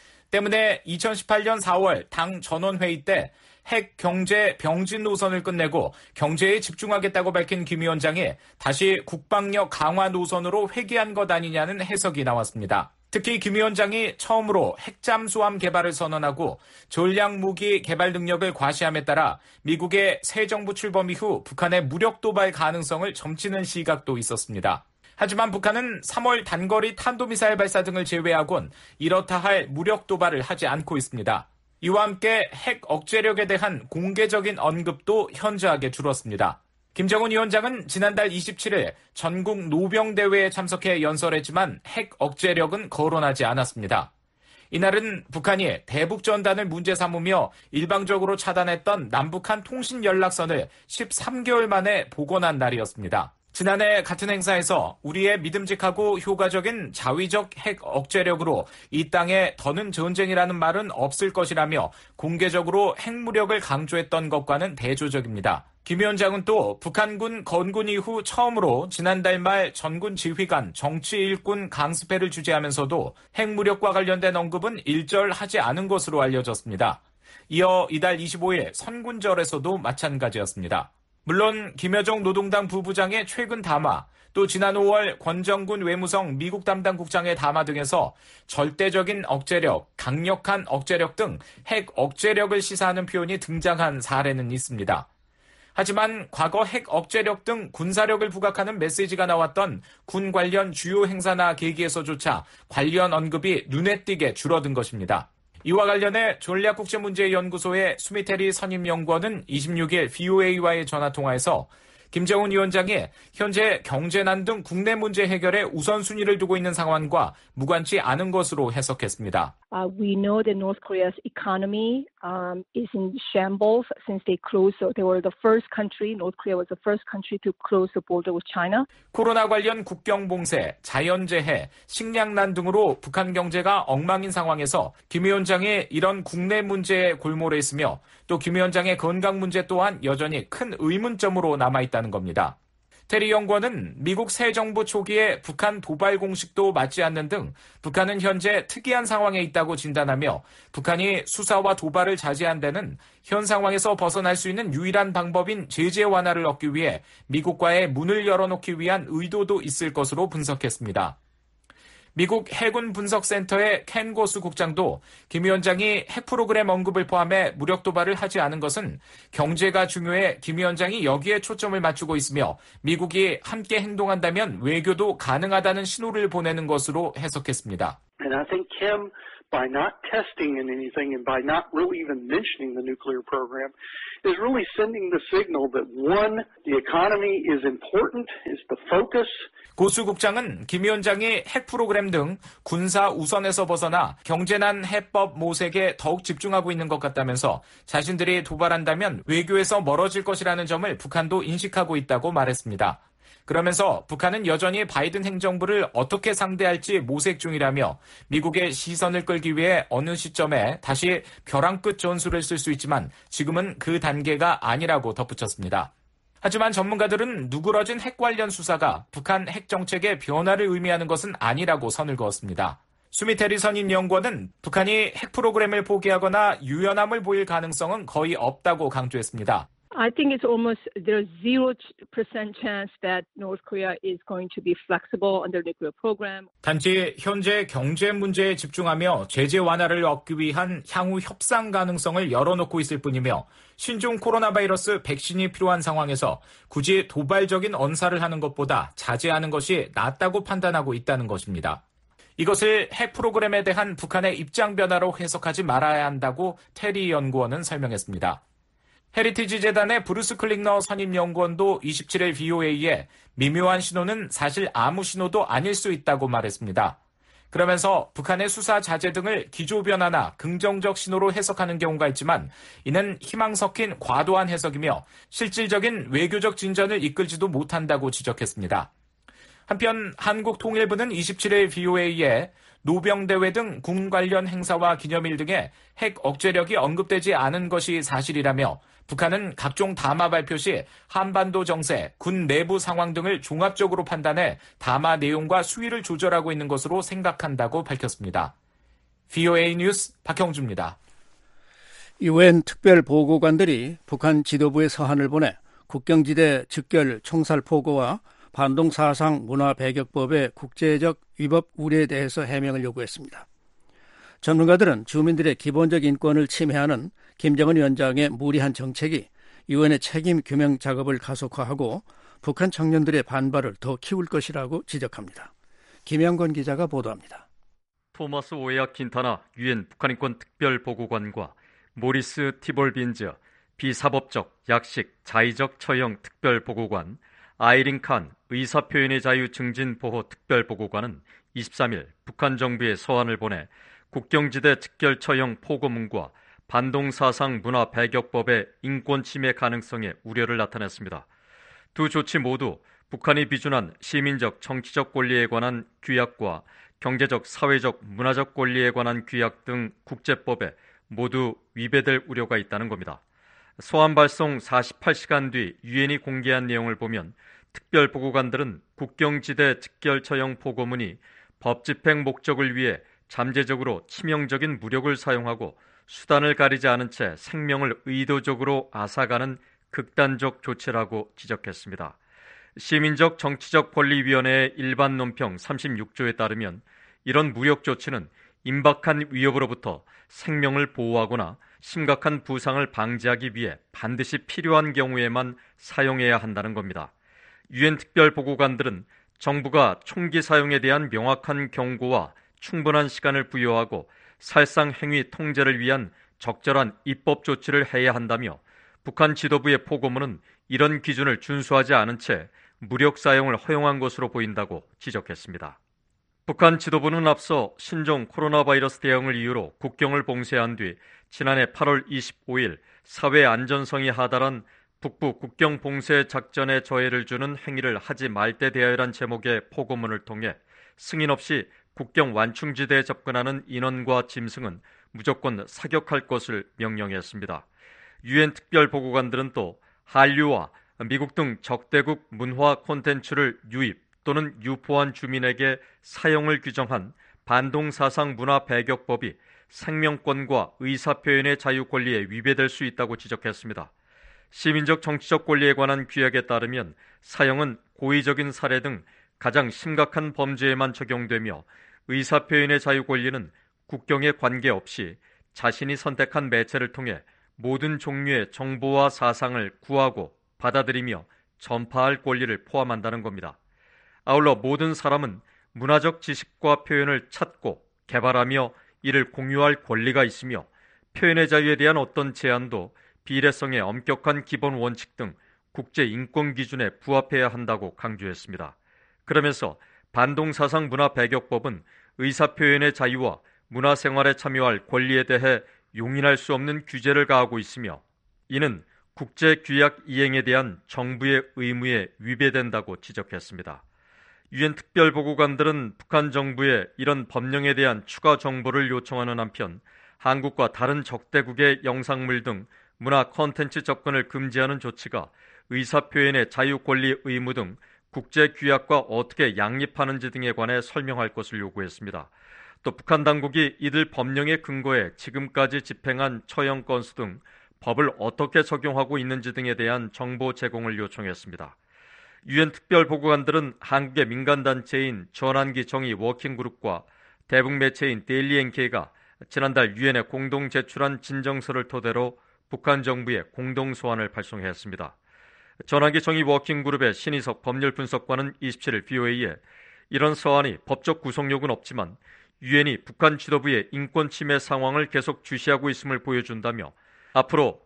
때문에 2018년 4월 당 전원회의 때 핵 경제 병진 노선을 끝내고 경제에 집중하겠다고 밝힌 김 위원장이 다시 국방력 강화 노선으로 회귀한 것 아니냐는 해석이 나왔습니다. 특히 김 위원장이 처음으로 핵잠수함 개발을 선언하고 전략무기 개발 능력을 과시함에 따라 미국의 새 정부 출범 이후 북한의 무력 도발 가능성을 점치는 시각도 있었습니다. 하지만 북한은 3월 단거리 탄도미사일 발사 등을 제외하곤 이렇다 할 무력 도발을 하지 않고 있습니다. 이와 함께 핵 억제력에 대한 공개적인 언급도 현저하게 줄었습니다. 김정은 위원장은 지난달 27일 전국 노병대회에 참석해 연설했지만 핵 억제력은 거론하지 않았습니다. 이날은 북한이 대북전단을 문제 삼으며 일방적으로 차단했던 남북한 통신 연락선을 13개월 만에 복원한 날이었습니다. 지난해 같은 행사에서 우리의 믿음직하고 효과적인 자위적 핵 억제력으로 이 땅에 더는 전쟁이라는 말은 없을 것이라며 공개적으로 핵무력을 강조했던 것과는 대조적입니다. 김 위원장은 또 북한군 건군 이후 처음으로 지난달 말 전군 지휘관 정치 일꾼 강습회를 주재하면서도 핵무력과 관련된 언급은 일절하지 않은 것으로 알려졌습니다. 이어 이달 25일 선군절에서도 마찬가지였습니다. 물론 김여정 노동당 부부장의 최근 담화, 또 지난 5월 권정군 외무성 미국 담당 국장의 담화 등에서 절대적인 억제력, 강력한 억제력 등 핵 억제력을 시사하는 표현이 등장한 사례는 있습니다. 하지만 과거 핵 억제력 등 군사력을 부각하는 메시지가 나왔던 군 관련 주요 행사나 계기에서조차 관련 언급이 눈에 띄게 줄어든 것입니다. 이와 관련해 전략국제문제연구소의 수미테리 선임연구원은 26일 VOA와의 전화통화에서 김정은 위원장이 현재 경제난 등 국내 문제 해결에 우선순위를 두고 있는 상황과 무관치 않은 것으로 해석했습니다. We know that North Korea's economy is in shambles since they closed. They were the first country. North Korea was the first country to close the border with China. 코로나 관련 국경 봉쇄, 자연재해, 식량난 등으로 북한 경제가 엉망인 상황에서 김 위원장이 이런 국내 문제에 골몰해 있으며 또 김 위원장의 건강 문제 또한 여전히 큰 의문점으로 남아있다는 겁니다. 테리 연구원은 미국 새 정부 초기에 북한 도발 공식도 맞지 않는 등 북한은 현재 특이한 상황에 있다고 진단하며 북한이 수사와 도발을 자제한 데는 현 상황에서 벗어날 수 있는 유일한 방법인 제재 완화를 얻기 위해 미국과의 문을 열어놓기 위한 의도도 있을 것으로 분석했습니다. 미국 해군 분석센터의 켄 고스 국장도 김 위원장이 핵 프로그램 언급을 포함해 무력 도발을 하지 않은 것은 경제가 중요해 김 위원장이 여기에 초점을 맞추고 있으며 미국이 함께 행동한다면 외교도 가능하다는 신호를 보내는 것으로 해석했습니다. And I think Kim, by not testing in anything and by not really even mentioning the nuclear program, is really sending the signal that one, the economy is important, is the focus. 고수 국장은 김 위원장이 핵 프로그램 등 군사 우선에서 벗어나 경제난 해법 모색에 더욱 집중하고 있는 것 같다면서 자신들이 도발한다면 외교에서 멀어질 것이라는 점을 북한도 인식하고 있다고 말했습니다. 그러면서 북한은 여전히 바이든 행정부를 어떻게 상대할지 모색 중이라며 미국의 시선을 끌기 위해 어느 시점에 다시 벼랑 끝 전술을 쓸 수 있지만 지금은 그 단계가 아니라고 덧붙였습니다. 하지만 전문가들은 누그러진 핵 관련 수사가 북한 핵 정책의 변화를 의미하는 것은 아니라고 선을 그었습니다. 수미테리 선임 연구원은 북한이 핵 프로그램을 포기하거나 유연함을 보일 가능성은 거의 없다고 강조했습니다. I think it's almost there's 0% chance that North Korea is going to be flexible on their nuclear program. 단지 현재 경제 문제에 집중하며 제재 완화를 얻기 위한 향후 협상 가능성을 열어놓고 있을 뿐이며 신종 코로나 바이러스 백신이 필요한 상황에서 굳이 도발적인 언사를 하는 것보다 자제하는 것이 낫다고 판단하고 있다는 것입니다. 이것을 핵 프로그램에 대한 북한의 입장 변화로 해석하지 말아야 한다고 테리 연구원은 설명했습니다. 헤리티지 재단의 브루스 클링너 선임 연구원도 27일 VOA에 미묘한 신호는 사실 아무 신호도 아닐 수 있다고 말했습니다. 그러면서 북한의 수사 자제 등을 기조 변화나 긍정적 신호로 해석하는 경우가 있지만 이는 희망 섞인 과도한 해석이며 실질적인 외교적 진전을 이끌지도 못한다고 지적했습니다. 한편 한국통일부는 27일 VOA에 노병대회 등 군 관련 행사와 기념일 등의 핵 억제력이 언급되지 않은 것이 사실이라며 북한은 각종 담화 발표 시 한반도 정세, 군 내부 상황 등을 종합적으로 판단해 담화 내용과 수위를 조절하고 있는 것으로 생각한다고 밝혔습니다. VOA 뉴스 박형주입니다. 유엔 특별보고관들이 북한 지도부에 서한을 보내 국경지대 즉결 총살 포고와 반동 사상 문화 배격법의 국제적 위법 우려에 대해서 해명을 요구했습니다. 전문가들은 주민들의 기본적 인권을 침해하는 김정은 위원장의 무리한 정책이 유엔의 책임 규명 작업을 가속화하고 북한 청년들의 반발을 더 키울 것이라고 지적합니다. 김영건 기자가 보도합니다. 토마스 오에아 킨타나 유엔 북한인권 특별보고관과 모리스 티볼빈즈 비사법적, 약식, 자의적 처형 특별보고관, 아이린 칸 의사표현의 자유 증진 보호 특별보고관은 23일 북한 정부에 서한을 보내 국경지대 즉결 처형 포고문과 반동사상 문화 배격법의 인권 침해 가능성에 우려를 나타냈습니다. 두 조치 모두 북한이 비준한 시민적, 정치적 권리에 관한 규약과 경제적, 사회적, 문화적 권리에 관한 규약 등 국제법에 모두 위배될 우려가 있다는 겁니다. 서한 발송 48시간 뒤 유엔이 공개한 내용을 보면 특별보고관들은 국경지대 즉결 처형 포고문이 법 집행 목적을 위해 잠재적으로 치명적인 무력을 사용하고 수단을 가리지 않은 채 생명을 의도적으로 앗아가는 극단적 조치라고 지적했습니다. 시민적 정치적 권리위원회의 일반 논평 36조에 따르면 이런 무력 조치는 임박한 위협으로부터 생명을 보호하거나 심각한 부상을 방지하기 위해 반드시 필요한 경우에만 사용해야 한다는 겁니다. 유엔 특별보고관들은 정부가 총기 사용에 대한 명확한 경고와 충분한 시간을 부여하고 살상 행위 통제를 위한 적절한 입법 조치를 해야 한다며 북한 지도부의 포고문은 이런 기준을 준수하지 않은 채 무력 사용을 허용한 것으로 보인다고 지적했습니다. 북한 지도부는 앞서 신종 코로나 바이러스 대응을 이유로 국경을 봉쇄한 뒤 지난해 8월 25일 사회 안전성이 하달한 북부 국경 봉쇄 작전에 저해를 주는 행위를 하지 말 때 대하여란 제목의 포고문을 통해 승인 없이 국경 완충지대에 접근하는 인원과 짐승은 무조건 사격할 것을 명령했습니다. 유엔 특별보고관들은 또 한류와 미국 등 적대국 문화 콘텐츠를 유입 또는 유포한 주민에게 사용을 규정한 반동사상 문화 배격법이 생명권과 의사표현의 자유 권리에 위배될 수 있다고 지적했습니다. 시민적 정치적 권리에 관한 규약에 따르면 사형은 고의적인 살해 등 가장 심각한 범죄에만 적용되며 의사표현의 자유 권리는 국경에 관계없이 자신이 선택한 매체를 통해 모든 종류의 정보와 사상을 구하고 받아들이며 전파할 권리를 포함한다는 겁니다. 아울러 모든 사람은 문화적 지식과 표현을 찾고 개발하며 이를 공유할 권리가 있으며 표현의 자유에 대한 어떤 제한도 비례성의 엄격한 기본 원칙 등 국제 인권 기준에 부합해야 한다고 강조했습니다. 그러면서 반동사상 문화 배격법은 의사표현의 자유와 문화생활에 참여할 권리에 대해 용인할 수 없는 규제를 가하고 있으며 이는 국제규약 이행에 대한 정부의 의무에 위배된다고 지적했습니다. 유엔 특별보고관들은 북한 정부에 이런 법령에 대한 추가 정보를 요청하는 한편 한국과 다른 적대국의 영상물 등 문화 콘텐츠 접근을 금지하는 조치가 의사표현의 자유 권리 의무 등 국제규약과 어떻게 양립하는지 등에 관해 설명할 것을 요구했습니다. 또 북한 당국이 이들 법령의 근거에 지금까지 집행한 처형 건수 등 법을 어떻게 적용하고 있는지 등에 대한 정보 제공을 요청했습니다. 유엔 특별보고관들은 한국의 민간단체인 전환기 정의 워킹그룹과 대북 매체인 데일리 NK가 지난달 유엔에 공동 제출한 진정서를 토대로 북한 정부에 공동 소환을 발송했습니다. 전환기 정의 워킹그룹의 신희석 법률분석관은 27일 VOA에 이런 서한이 법적 구속력은 없지만 유엔이 북한 지도부의 인권 침해 상황을 계속 주시하고 있음을 보여준다며 앞으로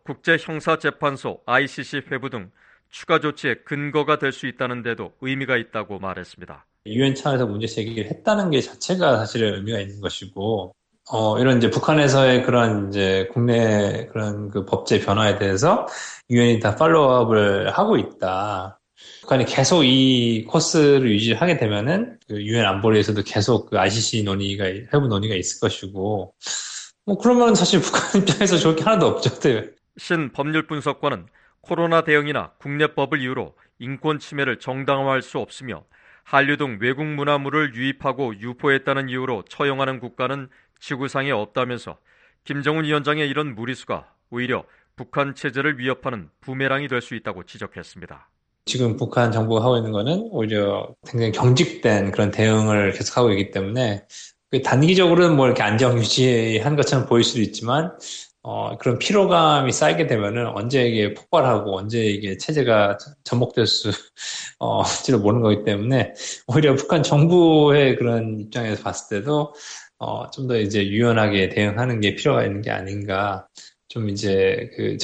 국제형사재판소 ICC 회부 등 추가 조치의 근거가 될 수 있다는 데도 의미가 있다고 말했습니다. 유엔 차원에서 문제 제기를 했다는 게 자체가 사실은 의미가 있는 것이고, 이런 이제 북한에서의 그런 이제 국내 그런 그 법제 변화에 대해서 유엔이 다 팔로우업을 하고 있다. 북한이 계속 이 코스를 유지하게 되면은 그 유엔 안보리에서도 계속 그 ICC 논의가 회부 논의가 있을 것이고, 그러면 사실 북한 입장에서 좋을 게 하나도 없죠. 신 법률분석관은 코로나 대응이나 국내법을 이유로 인권 침해를 정당화할 수 없으며 한류 등 외국 문화물을 유입하고 유포했다는 이유로 처형하는 국가는 지구상에 없다면서 김정은 위원장의 이런 무리수가 오히려 북한 체제를 위협하는 부메랑이 될 수 있다고 지적했습니다. 지금 북한 정부가 하고 있는 거는 오히려 굉장히 경직된 그런 대응을 계속하고 있기 때문에 단기적으로는 뭐 이렇게 안정 유지한 것처럼 보일 수도 있지만 그런 피로감이 쌓이게 되면은 언제 이게 폭발하고 언제 이게 체제가 전복될 수지도 모르는 거기 때문에 오히려 북한 정부의 그런 입장에서 봤을 때도 좀 더 이제 유연하게 대응하는 게 필요가 있는 게 아닌가, 좀 이제 그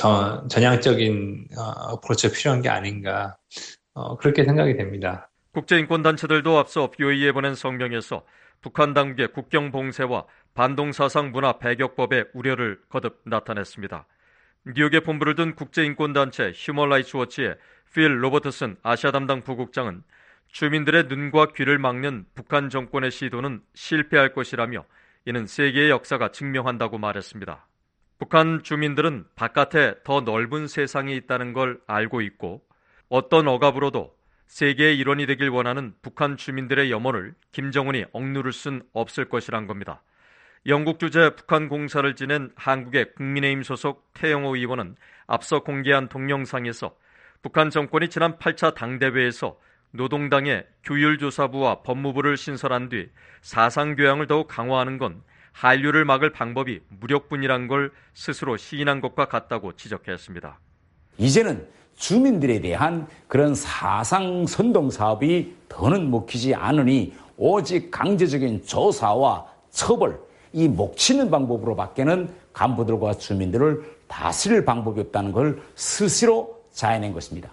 전향적인 어프로치가 필요한 게 아닌가, 그렇게 생각이 됩니다. 국제인권단체들도 앞서 BOE에 보낸 성명에서 북한 당국의 국경 봉쇄와 반동사상 문화 배격법의 우려를 거듭 나타냈습니다. 뉴욕에 본부를 둔 국제인권단체 휴먼 라이츠 워치의 필 로버트슨 아시아 담당 부국장은 주민들의 눈과 귀를 막는 북한 정권의 시도는 실패할 것이라며 이는 세계의 역사가 증명한다고 말했습니다. 북한 주민들은 바깥에 더 넓은 세상이 있다는 걸 알고 있고 어떤 억압으로도 세계의 일원이 되길 원하는 북한 주민들의 염원을 김정은이 억누를 순 없을 것이란 겁니다. 영국 주재 북한 공사를 지낸 한국의 국민의힘 소속 태영호 의원은 앞서 공개한 동영상에서 북한 정권이 지난 8차 당대회에서 노동당의 교율조사부와 법무부를 신설한 뒤 사상교양을 더욱 강화하는 건 한류를 막을 방법이 무력뿐이란 걸 스스로 시인한 것과 같다고 지적했습니다. 이제는 주민들에 대한 그런 사상 선동 사업이 더는 먹히지 않으니 오직 강제적인 조사와 처벌, 이 목치는 방법으로 밖에는 간부들과 주민들을 다스릴 방법이 없다는 걸 스스로 자해낸 것입니다.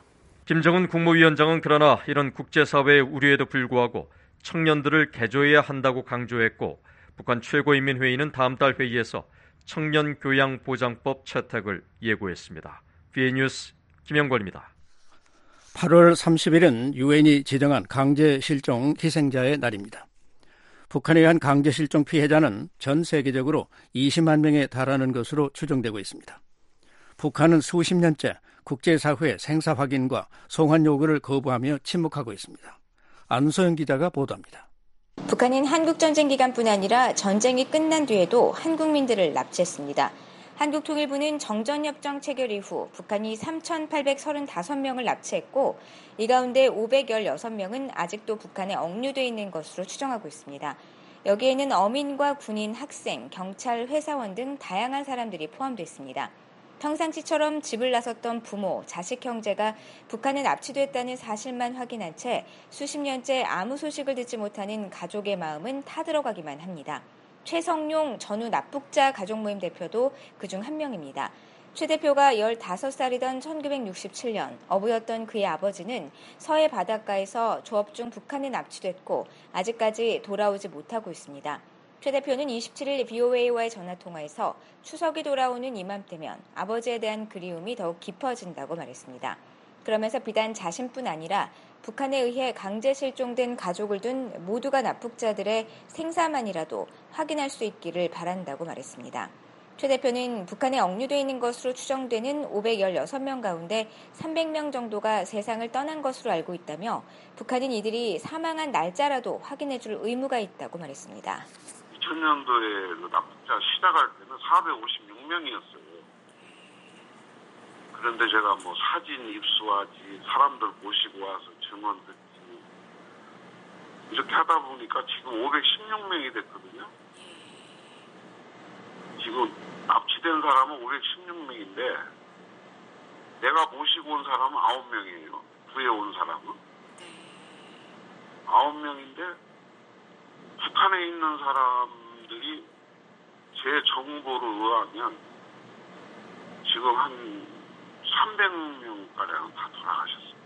김정은 국무위원장은 그러나 이런 국제사회의 우려에도 불구하고 청년들을 개조해야 한다고 강조했고 북한 최고인민회의는 다음 달 회의에서 청년교양보장법 채택을 예고했습니다. BA 뉴스 김영권입니다. 8월 30일은 유엔이 지정한 강제실종 희생자의 날입니다. 북한에 의한 강제실종 피해자는 전 세계적으로 20만 명에 달하는 것으로 추정되고 있습니다. 북한은 수십 년째 국제사회의 생사 확인과 송환 요구를 거부하며 침묵하고 있습니다. 안소영 기자가 보도합니다. 북한은 한국전쟁 기간뿐 아니라 전쟁이 끝난 뒤에도 한국민들을 납치했습니다. 한국통일부는 정전협정 체결 이후 북한이 3,835명을 납치했고 이 가운데 516명은 아직도 북한에 억류돼 있는 것으로 추정하고 있습니다. 여기에는 어민과 군인, 학생, 경찰, 회사원 등 다양한 사람들이 포함되어 있습니다. 평상시처럼 집을 나섰던 부모, 자식, 형제가 북한에 납치됐다는 사실만 확인한 채 수십 년째 아무 소식을 듣지 못하는 가족의 마음은 타들어가기만 합니다. 최성용 전후 납북자 가족모임 대표도 그중 한 명입니다. 최 대표가 15살이던 1967년 어부였던 그의 아버지는 서해 바닷가에서 조업 중 북한에 납치됐고 아직까지 돌아오지 못하고 있습니다. 최 대표는 27일 VOA와의 전화통화에서 추석이 돌아오는 이맘때면 아버지에 대한 그리움이 더욱 깊어진다고 말했습니다. 그러면서 비단 자신뿐 아니라 북한에 의해 강제 실종된 가족을 둔 모두가 납북자들의 생사만이라도 확인할 수 있기를 바란다고 말했습니다. 최 대표는 북한에 억류되어 있는 것으로 추정되는 516명 가운데 300명 정도가 세상을 떠난 것으로 알고 있다며 북한은 이들이 사망한 날짜라도 확인해줄 의무가 있다고 말했습니다. 2000년도에 납북자 시작할 때는 456명이었어요. 그런데 제가 사진 입수하지, 사람들 모시고 와서 증언 듣지, 이렇게 하다 보니까 지금 516명이 됐거든요. 지금 납치된 사람은 516명인데, 내가 모시고 온 사람은 9명이에요. 구해온 사람은. 9명인데, 북한에 있는 사람들이 제 정보로 의하면 지금 한 300명가량 다 돌아가셨습니다.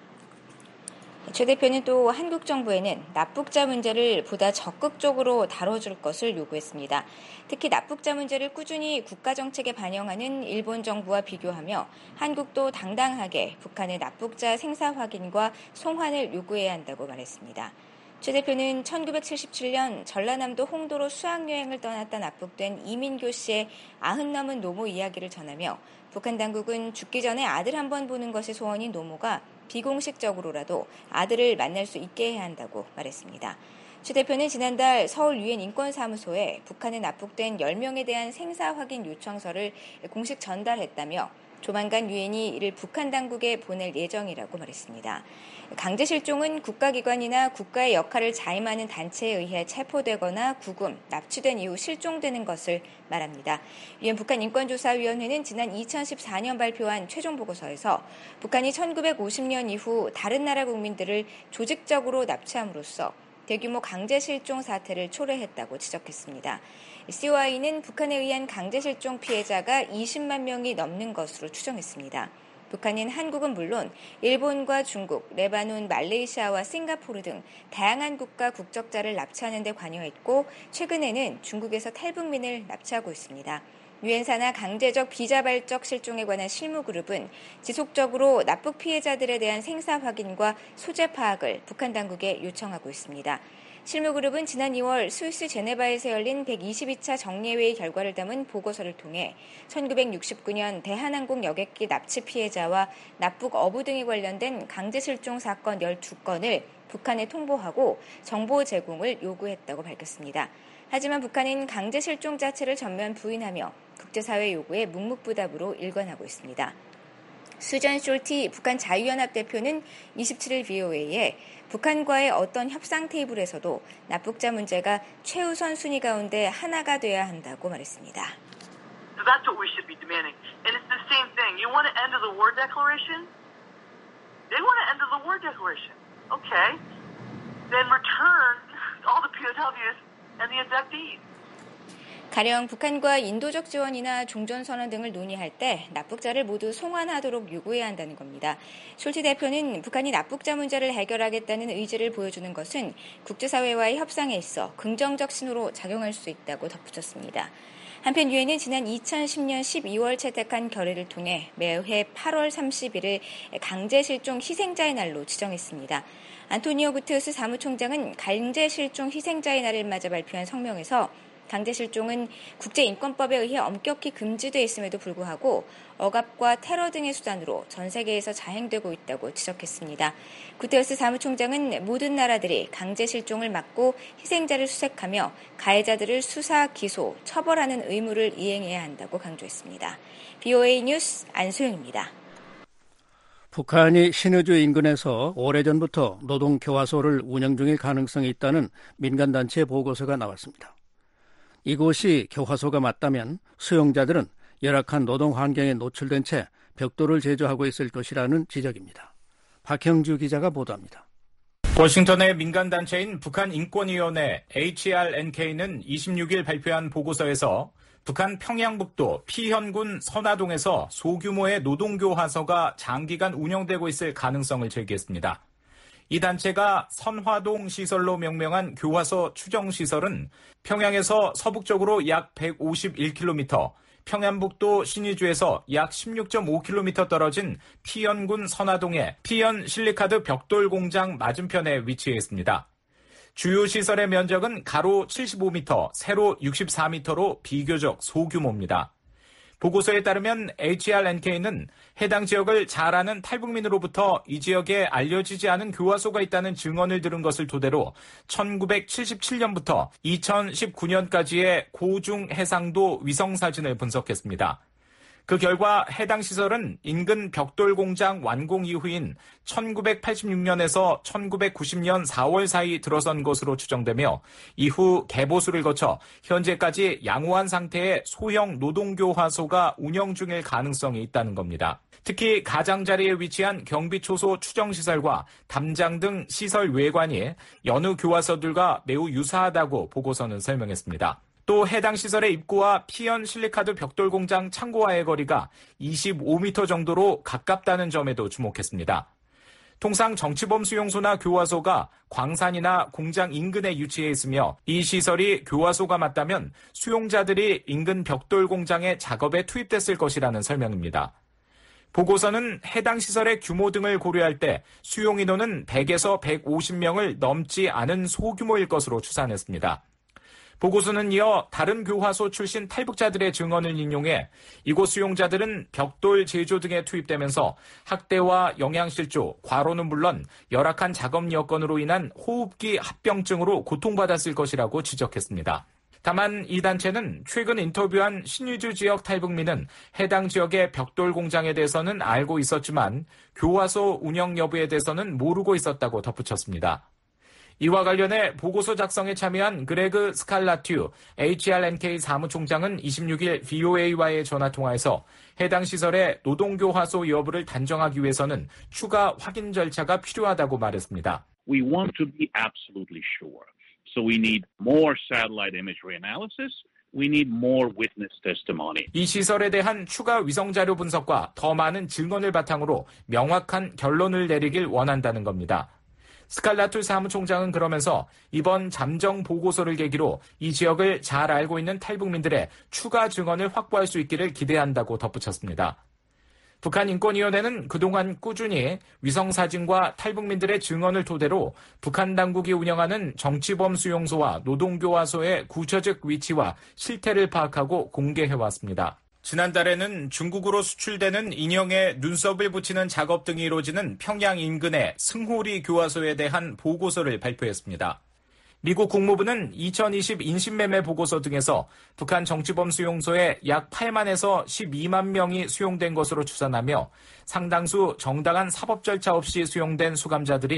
최 대표는 또 한국 정부에는 납북자 문제를 보다 적극적으로 다뤄줄 것을 요구했습니다. 특히 납북자 문제를 꾸준히 국가정책에 반영하는 일본 정부와 비교하며 한국도 당당하게 북한의 납북자 생사 확인과 송환을 요구해야 한다고 말했습니다. 최 대표는 1977년 전라남도 홍도로 수학여행을 떠났다 납북된 이민교 씨의 90 넘은 노모 이야기를 전하며 북한 당국은 죽기 전에 아들 한 번 보는 것이 소원인 노모가 비공식적으로라도 아들을 만날 수 있게 해야 한다고 말했습니다. 최 대표는 지난달 서울 유엔 인권사무소에 북한에 납북된 10명에 대한 생사 확인 요청서를 공식 전달했다며 조만간 유엔이 이를 북한 당국에 보낼 예정이라고 말했습니다. 강제 실종은 국가기관이나 국가의 역할을 자임하는 단체에 의해 체포되거나 구금, 납치된 이후 실종되는 것을 말합니다. 유엔 북한인권조사위원회는 지난 2014년 발표한 최종 보고서에서 북한이 1950년 이후 다른 나라 국민들을 조직적으로 납치함으로써 대규모 강제 실종 사태를 초래했다고 지적했습니다. COI는 북한에 의한 강제 실종 피해자가 20만 명이 넘는 것으로 추정했습니다. 북한은 한국은 물론 일본과 중국, 레바논, 말레이시아와 싱가포르 등 다양한 국가 국적자를 납치하는 데 관여했고 최근에는 중국에서 탈북민을 납치하고 있습니다. 유엔사나 강제적 비자발적 실종에 관한 실무그룹은 지속적으로 납북 피해자들에 대한 생사 확인과 소재 파악을 북한 당국에 요청하고 있습니다. 실무그룹은 지난 2월 스위스 제네바에서 열린 122차 정례회의 결과를 담은 보고서를 통해 1969년 대한항공 여객기 납치 피해자와 납북 어부 등에 관련된 강제 실종 사건 12건을 북한에 통보하고 정보 제공을 요구했다고 밝혔습니다. 하지만 북한은 강제 실종 자체를 전면 부인하며 국제사회 요구에 묵묵부답으로 일관하고 있습니다. 수전 숄티 북한 자유연합 대표는 27일 VOA에 북한과의 어떤 협상 테이블에서도 납북자 문제가 최우선 순위 가운데 하나가 돼야 한다고 말했습니다. So that's what we should be demanding. And it's the same thing. You want to end the war declaration? They want to end the war declaration. Okay. Then return all the POWs and the abductees. 가령 북한과 인도적 지원이나 종전선언 등을 논의할 때 납북자를 모두 송환하도록 요구해야 한다는 겁니다. 숄츠 대표는 북한이 납북자 문제를 해결하겠다는 의지를 보여주는 것은 국제사회와의 협상에 있어 긍정적 신호로 작용할 수 있다고 덧붙였습니다. 한편 유엔은 지난 2010년 12월 채택한 결의를 통해 매해 8월 30일을 강제실종 희생자의 날로 지정했습니다. 안토니오 구테우스 사무총장은 강제실종 희생자의 날을 맞아 발표한 성명에서 강제실종은 국제인권법에 의해 엄격히 금지돼 있음에도 불구하고 억압과 테러 등의 수단으로 전 세계에서 자행되고 있다고 지적했습니다. 구테우스 사무총장은 모든 나라들이 강제실종을 막고 희생자를 수색하며 가해자들을 수사, 기소, 처벌하는 의무를 이행해야 한다고 강조했습니다. BOA 뉴스 안소영입니다. 북한이 신의주 인근에서 오래전부터 노동교화소를 운영 중일 가능성이 있다는 민간단체 보고서가 나왔습니다. 이곳이 교화소가 맞다면 수용자들은 열악한 노동 환경에 노출된 채 벽돌을 제조하고 있을 것이라는 지적입니다. 박형주 기자가 보도합니다. 워싱턴의 민간단체인 북한인권위원회 HRNK는 26일 발표한 보고서에서 북한 평양북도 피현군 선화동에서 소규모의 노동교화소가 장기간 운영되고 있을 가능성을 제기했습니다. 이 단체가 선화동 시설로 명명한 교화소 추정시설은 평양에서 서북쪽으로 약 151km, 평안북도 신의주에서 약 16.5km 떨어진 피현군 선화동의 피현 실리카드 벽돌 공장 맞은편에 위치해 있습니다. 주요 시설의 면적은 가로 75m, 세로 64m로 비교적 소규모입니다. 보고서에 따르면 HRNK는 해당 지역을 잘 아는 탈북민으로부터 이 지역에 알려지지 않은 교화소가 있다는 증언을 들은 것을 토대로 1977년부터 2019년까지의 고중 해상도 위성사진을 분석했습니다. 그 결과 해당 시설은 인근 벽돌 공장 완공 이후인 1986년에서 1990년 4월 사이 들어선 것으로 추정되며 이후 개보수를 거쳐 현재까지 양호한 상태의 소형 노동교화소가 운영 중일 가능성이 있다는 겁니다. 특히 가장자리에 위치한 경비초소 추정시설과 담장 등 시설 외관이 여느 교화소들과 매우 유사하다고 보고서는 설명했습니다. 또 해당 시설의 입구와 피현 실리카드 벽돌 공장 창고와의 거리가 25m 정도로 가깝다는 점에도 주목했습니다. 통상 정치범 수용소나 교화소가 광산이나 공장 인근에 위치해 있으며 이 시설이 교화소가 맞다면 수용자들이 인근 벽돌 공장의 작업에 투입됐을 것이라는 설명입니다. 보고서는 해당 시설의 규모 등을 고려할 때 수용 인원은 100에서 150명을 넘지 않은 소규모일 것으로 추산했습니다. 보고서는 이어 다른 교화소 출신 탈북자들의 증언을 인용해 이곳 수용자들은 벽돌 제조 등에 투입되면서 학대와 영양실조, 과로는 물론 열악한 작업 여건으로 인한 호흡기 합병증으로 고통받았을 것이라고 지적했습니다. 다만 이 단체는 최근 인터뷰한 신의주 지역 탈북민은 해당 지역의 벽돌 공장에 대해서는 알고 있었지만 교화소 운영 여부에 대해서는 모르고 있었다고 덧붙였습니다. 이와 관련해 보고서 작성에 참여한 그레그 스칼라튜 HRNK 사무총장은 26일 VOA와의 전화통화에서 해당 시설의 노동교화소 여부를 단정하기 위해서는 추가 확인 절차가 필요하다고 말했습니다. We want to be absolutely sure. So we need more satellite imagery analysis. We need more witness testimony. 이 시설에 대한 추가 위성자료 분석과 더 많은 증언을 바탕으로 명확한 결론을 내리길 원한다는 겁니다. 스칼라투 사무총장은 그러면서 이번 잠정 보고서를 계기로 이 지역을 잘 알고 있는 탈북민들의 추가 증언을 확보할 수 있기를 기대한다고 덧붙였습니다. 북한인권위원회는 그동안 꾸준히 위성사진과 탈북민들의 증언을 토대로 북한 당국이 운영하는 정치범 수용소와 노동교화소의 구체적 위치와 실태를 파악하고 공개해왔습니다. 지난달에는 중국으로 수출되는 인형에 눈썹을 붙이는 작업 등이 이루어지는 평양 인근의 승호리 교화소에 대한 보고서를 발표했습니다. 미국 국무부는 2020 인신매매 보고서 등에서 북한 정치범 수용소에 약 8만에서 12만 명이 수용된 것으로 추산하며 상당수 정당한 사법 절차 없이 수용된 수감자들이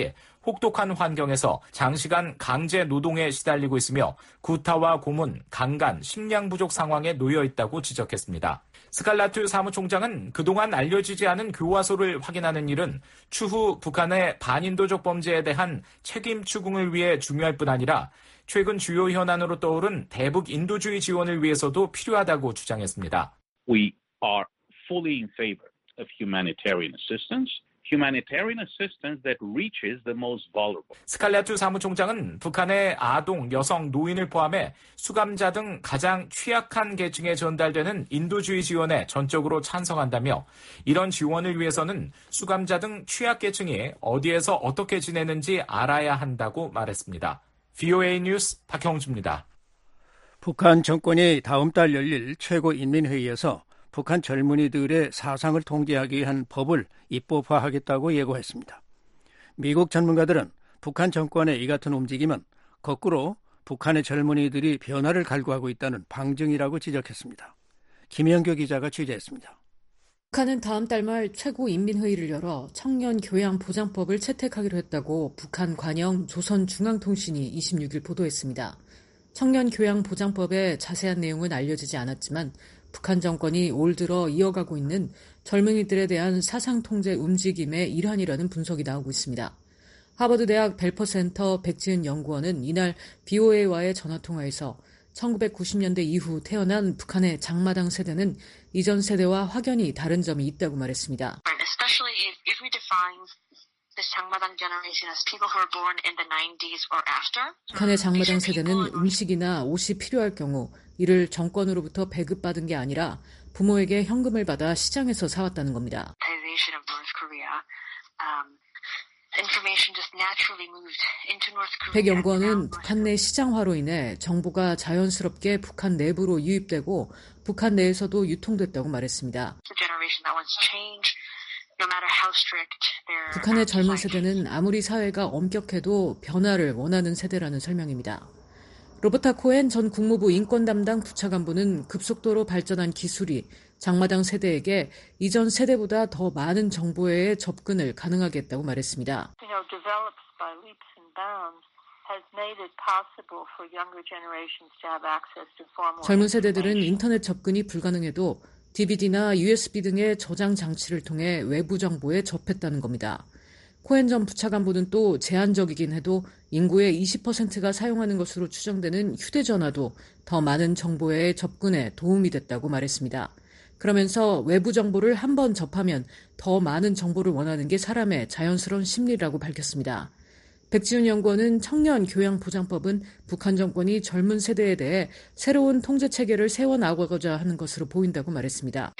혹독한 환경에서 장시간 강제 노동에 시달리고 있으며 구타와 고문, 강간, 식량 부족 상황에 놓여 있다고 지적했습니다. 스칼라투 사무총장은 그동안 알려지지 않은 교화소를 확인하는 일은 추후 북한의 반인도적 범죄에 대한 책임 추궁을 위해 중요할 뿐 아니라 최근 주요 현안으로 떠오른 대북 인도주의 지원을 위해서도 필요하다고 주장했습니다. We are fully in favor of humanitarian assistance that reaches the most vulnerable. 스칼라투 사무총장은 북한의 아동, 여성, 노인을 포함해 수감자 등 가장 취약한 계층에 전달되는 인도주의 지원에 전적으로 찬성한다며 이런 지원을 위해서는 수감자 등 취약계층이 어디에서 어떻게 지내는지 알아야 한다고 말했습니다. VOA 뉴스 박형주입니다. 북한 정권이 다음 달 열릴 최고인민회의에서 북한 젊은이들의 사상을 통제하기 위한 법을 입법화하겠다고 예고했습니다. 미국 전문가들은 북한 정권의 이 같은 움직임은 거꾸로 북한의 젊은이들이 변화를 갈구하고 있다는 방증이라고 지적했습니다. 김영교 기자가 취재했습니다. 북한은 다음 달 말 최고인민회의를 열어 청년 교양 보장법을 채택하기로 했다고 북한 관영 조선중앙통신이 26일 보도했습니다. 청년 교양 보장법의 자세한 내용은 알려지지 않았지만 북한 정권이 올 들어 이어가고 있는 젊은이들에 대한 사상 통제 움직임의 일환이라는 분석이 나오고 있습니다. 하버드대학 벨퍼센터 백지은 연구원은 이날 BOA와의 전화통화에서 1990년대 이후 태어난 북한의 장마당 세대는 이전 세대와 확연히 다른 점이 있다고 말했습니다. 북한의 장마당 세대는 음식이나 옷이 필요할 경우 이를 정권으로부터 배급받은 게 아니라 부모에게 현금을 받아 시장에서 사왔다는 겁니다. 백 연구원은 북한 내 시장화로 인해 정보가 자연스럽게 북한 내부로 유입되고 북한 내에서도 유통됐다고 말했습니다. 북한의 젊은 세대는 아무리 사회가 엄격해도 변화를 원하는 세대라는 설명입니다. 로버타 코엔 전 국무부 인권 담당 부차관보는 급속도로 발전한 기술이 장마당 세대에게 이전 세대보다 더 많은 정보에 접근을 가능하게 했다고 말했습니다. 젊은 세대들은 인터넷 접근이 불가능해도 DVD나 USB 등의 저장 장치를 통해 외부 정보에 접했다는 겁니다. 코엔 전 부차관보는 또 제한적이긴 해도 인구의 20%가 사용하는 것으로 추정되는 휴대전화도 더 많은 정보에 접근에 도움이 됐다고 말했습니다. 그러면서 외부 정보를 한 번 접하면 더 많은 정보를 원하는 게 사람의 자연스러운 심리라고 밝혔습니다. 백지훈 연구원은 청년 교양보장법은 북한 정권이 젊은 세대에 대해 새로운 통제 체계를 세워나가고자 하는 것으로 보인다고 말했습니다.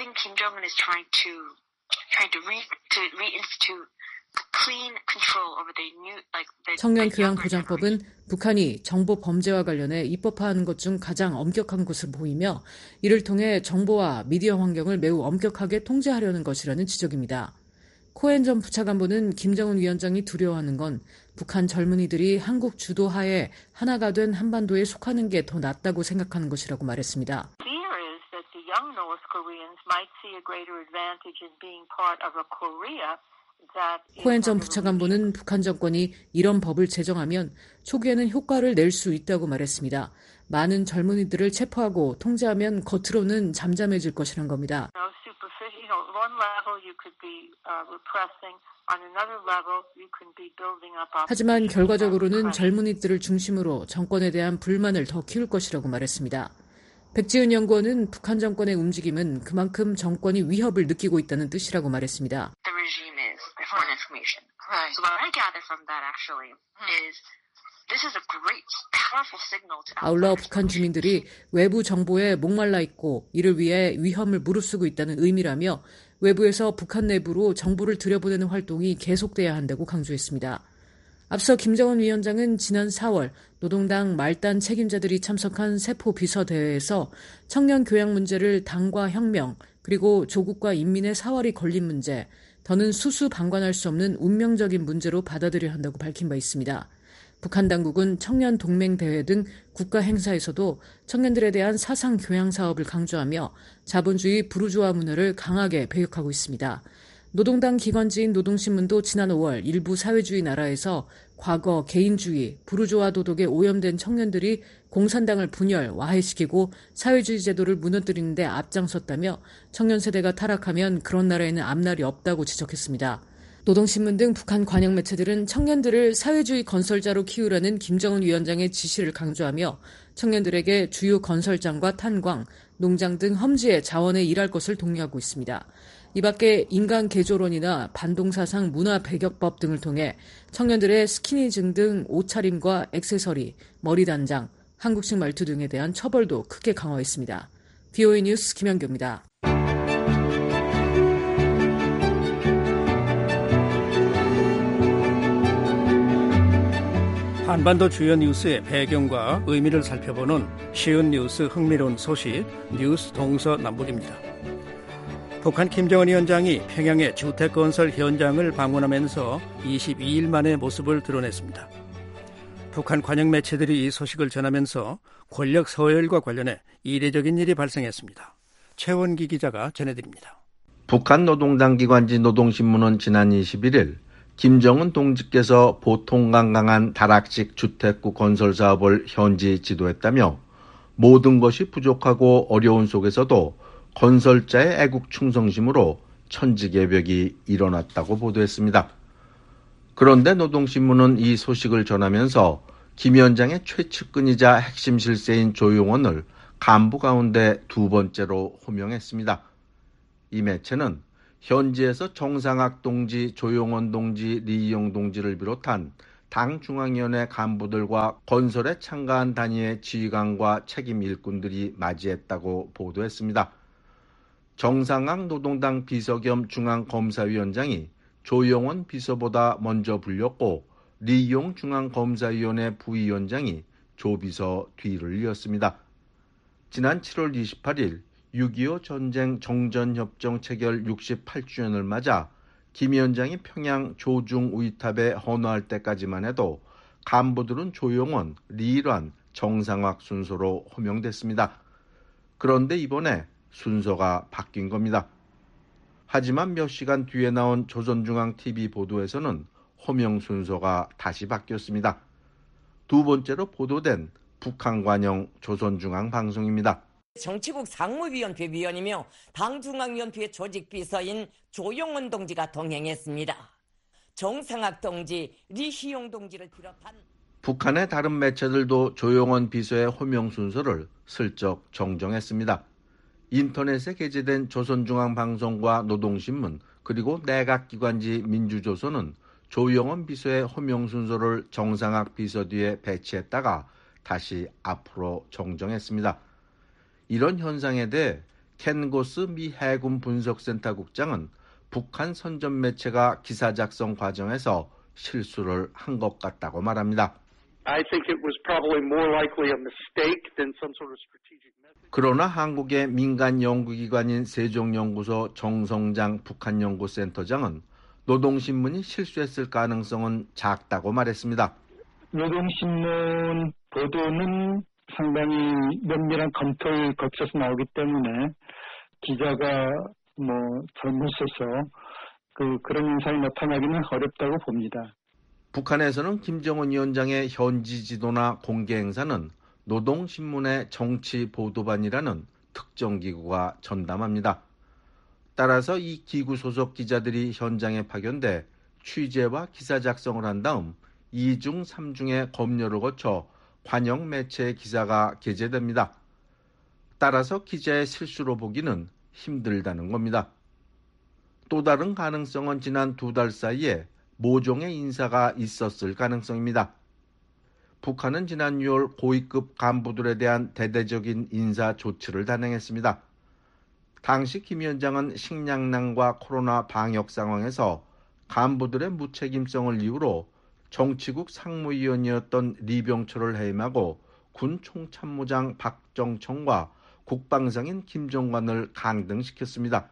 청년 교양보장법은 북한이 정보 범죄와 관련해 입법화하는 것 중 가장 엄격한 것으로 보이며 이를 통해 정보와 미디어 환경을 매우 엄격하게 통제하려는 것이라는 지적입니다. 코엔 전 부차관보는 김정은 위원장이 두려워하는 건 북한 젊은이들이 한국 주도하에 하나가 된 한반도에 속하는 게 더 낫다고 생각하는 것이라고 말했습니다. 코엔 전 부차관보는 북한 정권이 이런 법을 제정하면 초기에는 효과를 낼 수 있다고 말했습니다. 많은 젊은이들을 체포하고 통제하면 겉으로는 잠잠해질 것이란 겁니다. 하지만 결과적으로는 젊은이들을 중심으로 정권에 대한 불만을 더 키울 것이라고 말했습니다. 백지은 연구원은 북한 정권의 움직임은 그만큼 정권이 위협을 느끼고 있다는 뜻이라고 말했습니다. 아울러 북한 주민들이 외부 정보에 목말라 있고 이를 위해 위험을 무릅쓰고 있다는 의미라며 외부에서 북한 내부로 정보를 들여보내는 활동이 계속돼야 한다고 강조했습니다. 앞서 김정은 위원장은 지난 4월 노동당 말단 책임자들이 참석한 세포 비서대회에서 청년 교양 문제를 당과 혁명 그리고 조국과 인민의 사활이 걸린 문제, 더는 수수방관할 수 없는 운명적인 문제로 받아들여야 한다고 밝힌 바 있습니다. 북한 당국은 청년 동맹 대회 등 국가 행사에서도 청년들에 대한 사상 교양 사업을 강조하며 자본주의 부르주아 문화를 강하게 배격하고 있습니다. 노동당 기관지인 노동신문도 지난 5월 일부 사회주의 나라에서 과거 개인주의, 부르주아 도덕에 오염된 청년들이 공산당을 분열, 와해시키고 사회주의 제도를 무너뜨리는 데 앞장섰다며 청년 세대가 타락하면 그런 나라에는 앞날이 없다고 지적했습니다. 노동신문 등 북한 관영 매체들은 청년들을 사회주의 건설자로 키우라는 김정은 위원장의 지시를 강조하며 청년들에게 주요 건설장과 탄광, 농장 등 험지의 자원에 일할 것을 독려하고 있습니다. 이 밖에 인간 개조론이나 반동사상 문화 배격법 등을 통해 청년들의 스키니즘 등 옷차림과 액세서리, 머리 단장, 한국식 말투 등에 대한 처벌도 크게 강화했습니다. VOA 뉴스 김현규입니다. 한반도 주요 뉴스의 배경과 의미를 살펴보는 쉬운 뉴스 흥미로운 소식 뉴스 동서남북입니다. 북한 김정은 위원장이 평양의 주택건설 현장을 방문하면서 22일 만에 모습을 드러냈습니다. 북한 관영 매체들이 이 소식을 전하면서 권력 서열과 관련해 이례적인 일이 발생했습니다. 최원기 기자가 전해드립니다. 북한 노동당 기관지 노동신문은 지난 21일 김정은 동지께서 보통강강한 다락식 주택구 건설 사업을 현지 지도했다며 모든 것이 부족하고 어려운 속에서도 건설자의 애국 충성심으로 천지개벽이 일어났다고 보도했습니다. 그런데 노동신문은 이 소식을 전하면서 김 위원장의 최측근이자 핵심 실세인 조용원을 간부 가운데 두 번째로 호명했습니다. 이 매체는 현지에서 정상학 동지, 조용원 동지, 리이용 동지를 비롯한 당 중앙위원회 간부들과 건설에 참가한 단위의 지휘관과 책임 일꾼들이 맞이했다고 보도했습니다. 정상학 노동당 비서 겸 중앙검사위원장이 조용원 비서보다 먼저 불렸고 리이용 중앙검사위원회 부위원장이 조 비서 뒤를 이었습니다. 지난 7월 28일 6.25 전쟁 정전협정 체결 68주년을 맞아 김 위원장이 평양 조중 우이탑에 헌화할 때까지만 해도 간부들은 조용원, 리일환, 정상학 순서로 호명됐습니다. 그런데 이번에 순서가 바뀐 겁니다. 하지만 몇 시간 뒤에 나온 조선중앙TV 보도에서는 호명 순서가 다시 바뀌었습니다. 두 번째로 보도된 북한 관영 조선중앙방송입니다. 정치국 상무위원회 위원이며 당중앙위원회 조직비서인 조용원 동지가 동행했습니다. 정상학 동지, 리희용 동지를 비롯한 북한의 다른 매체들도 조용원 비서의 호명 순서를 슬쩍 정정했습니다. 인터넷에 게재된 조선중앙방송과 노동신문 그리고 내각기관지 민주조선은 조용원 비서의 호명 순서를 정상학 비서 뒤에 배치했다가 다시 앞으로 정정했습니다. 이런 현상에 대해 켄 고스 미 해군 분석센터 국장은 북한 선전 매체가 기사 작성 과정에서 실수를 한 것 같다고 말합니다. I think it was probably more likely a mistake than some sort of strategic method. 그러나 한국의 민간 연구기관인 세종연구소 정성장 북한연구센터장은 노동신문이 실수했을 가능성은 작다고 말했습니다. 노동신문 보도는 상당히 면밀한 검토를 거쳐서 나오기 때문에 기자가 잘못해서 그런 현상이 나타나기는 어렵다고 봅니다. 북한에서는 김정은 위원장의 현지 지도나 공개 행사는 노동신문의 정치 보도반이라는 특정 기구가 전담합니다. 따라서 이 기구 소속 기자들이 현장에 파견돼 취재와 기사 작성을 한 다음 2중, 3중의 검열을 거쳐 관영 매체의 기사가 게재됩니다. 따라서 기자의 실수로 보기는 힘들다는 겁니다. 또 다른 가능성은 지난 2달 사이에 모종의 인사가 있었을 가능성입니다. 북한은 지난 6월 고위급 간부들에 대한 대대적인 인사 조치를 단행했습니다. 당시 김 위원장은 식량난과 코로나 방역 상황에서 간부들의 무책임성을 이유로 정치국 상무위원이었던 리병철을 해임하고 군 총참모장 박정청과 국방상인 김정관을 강등시켰습니다.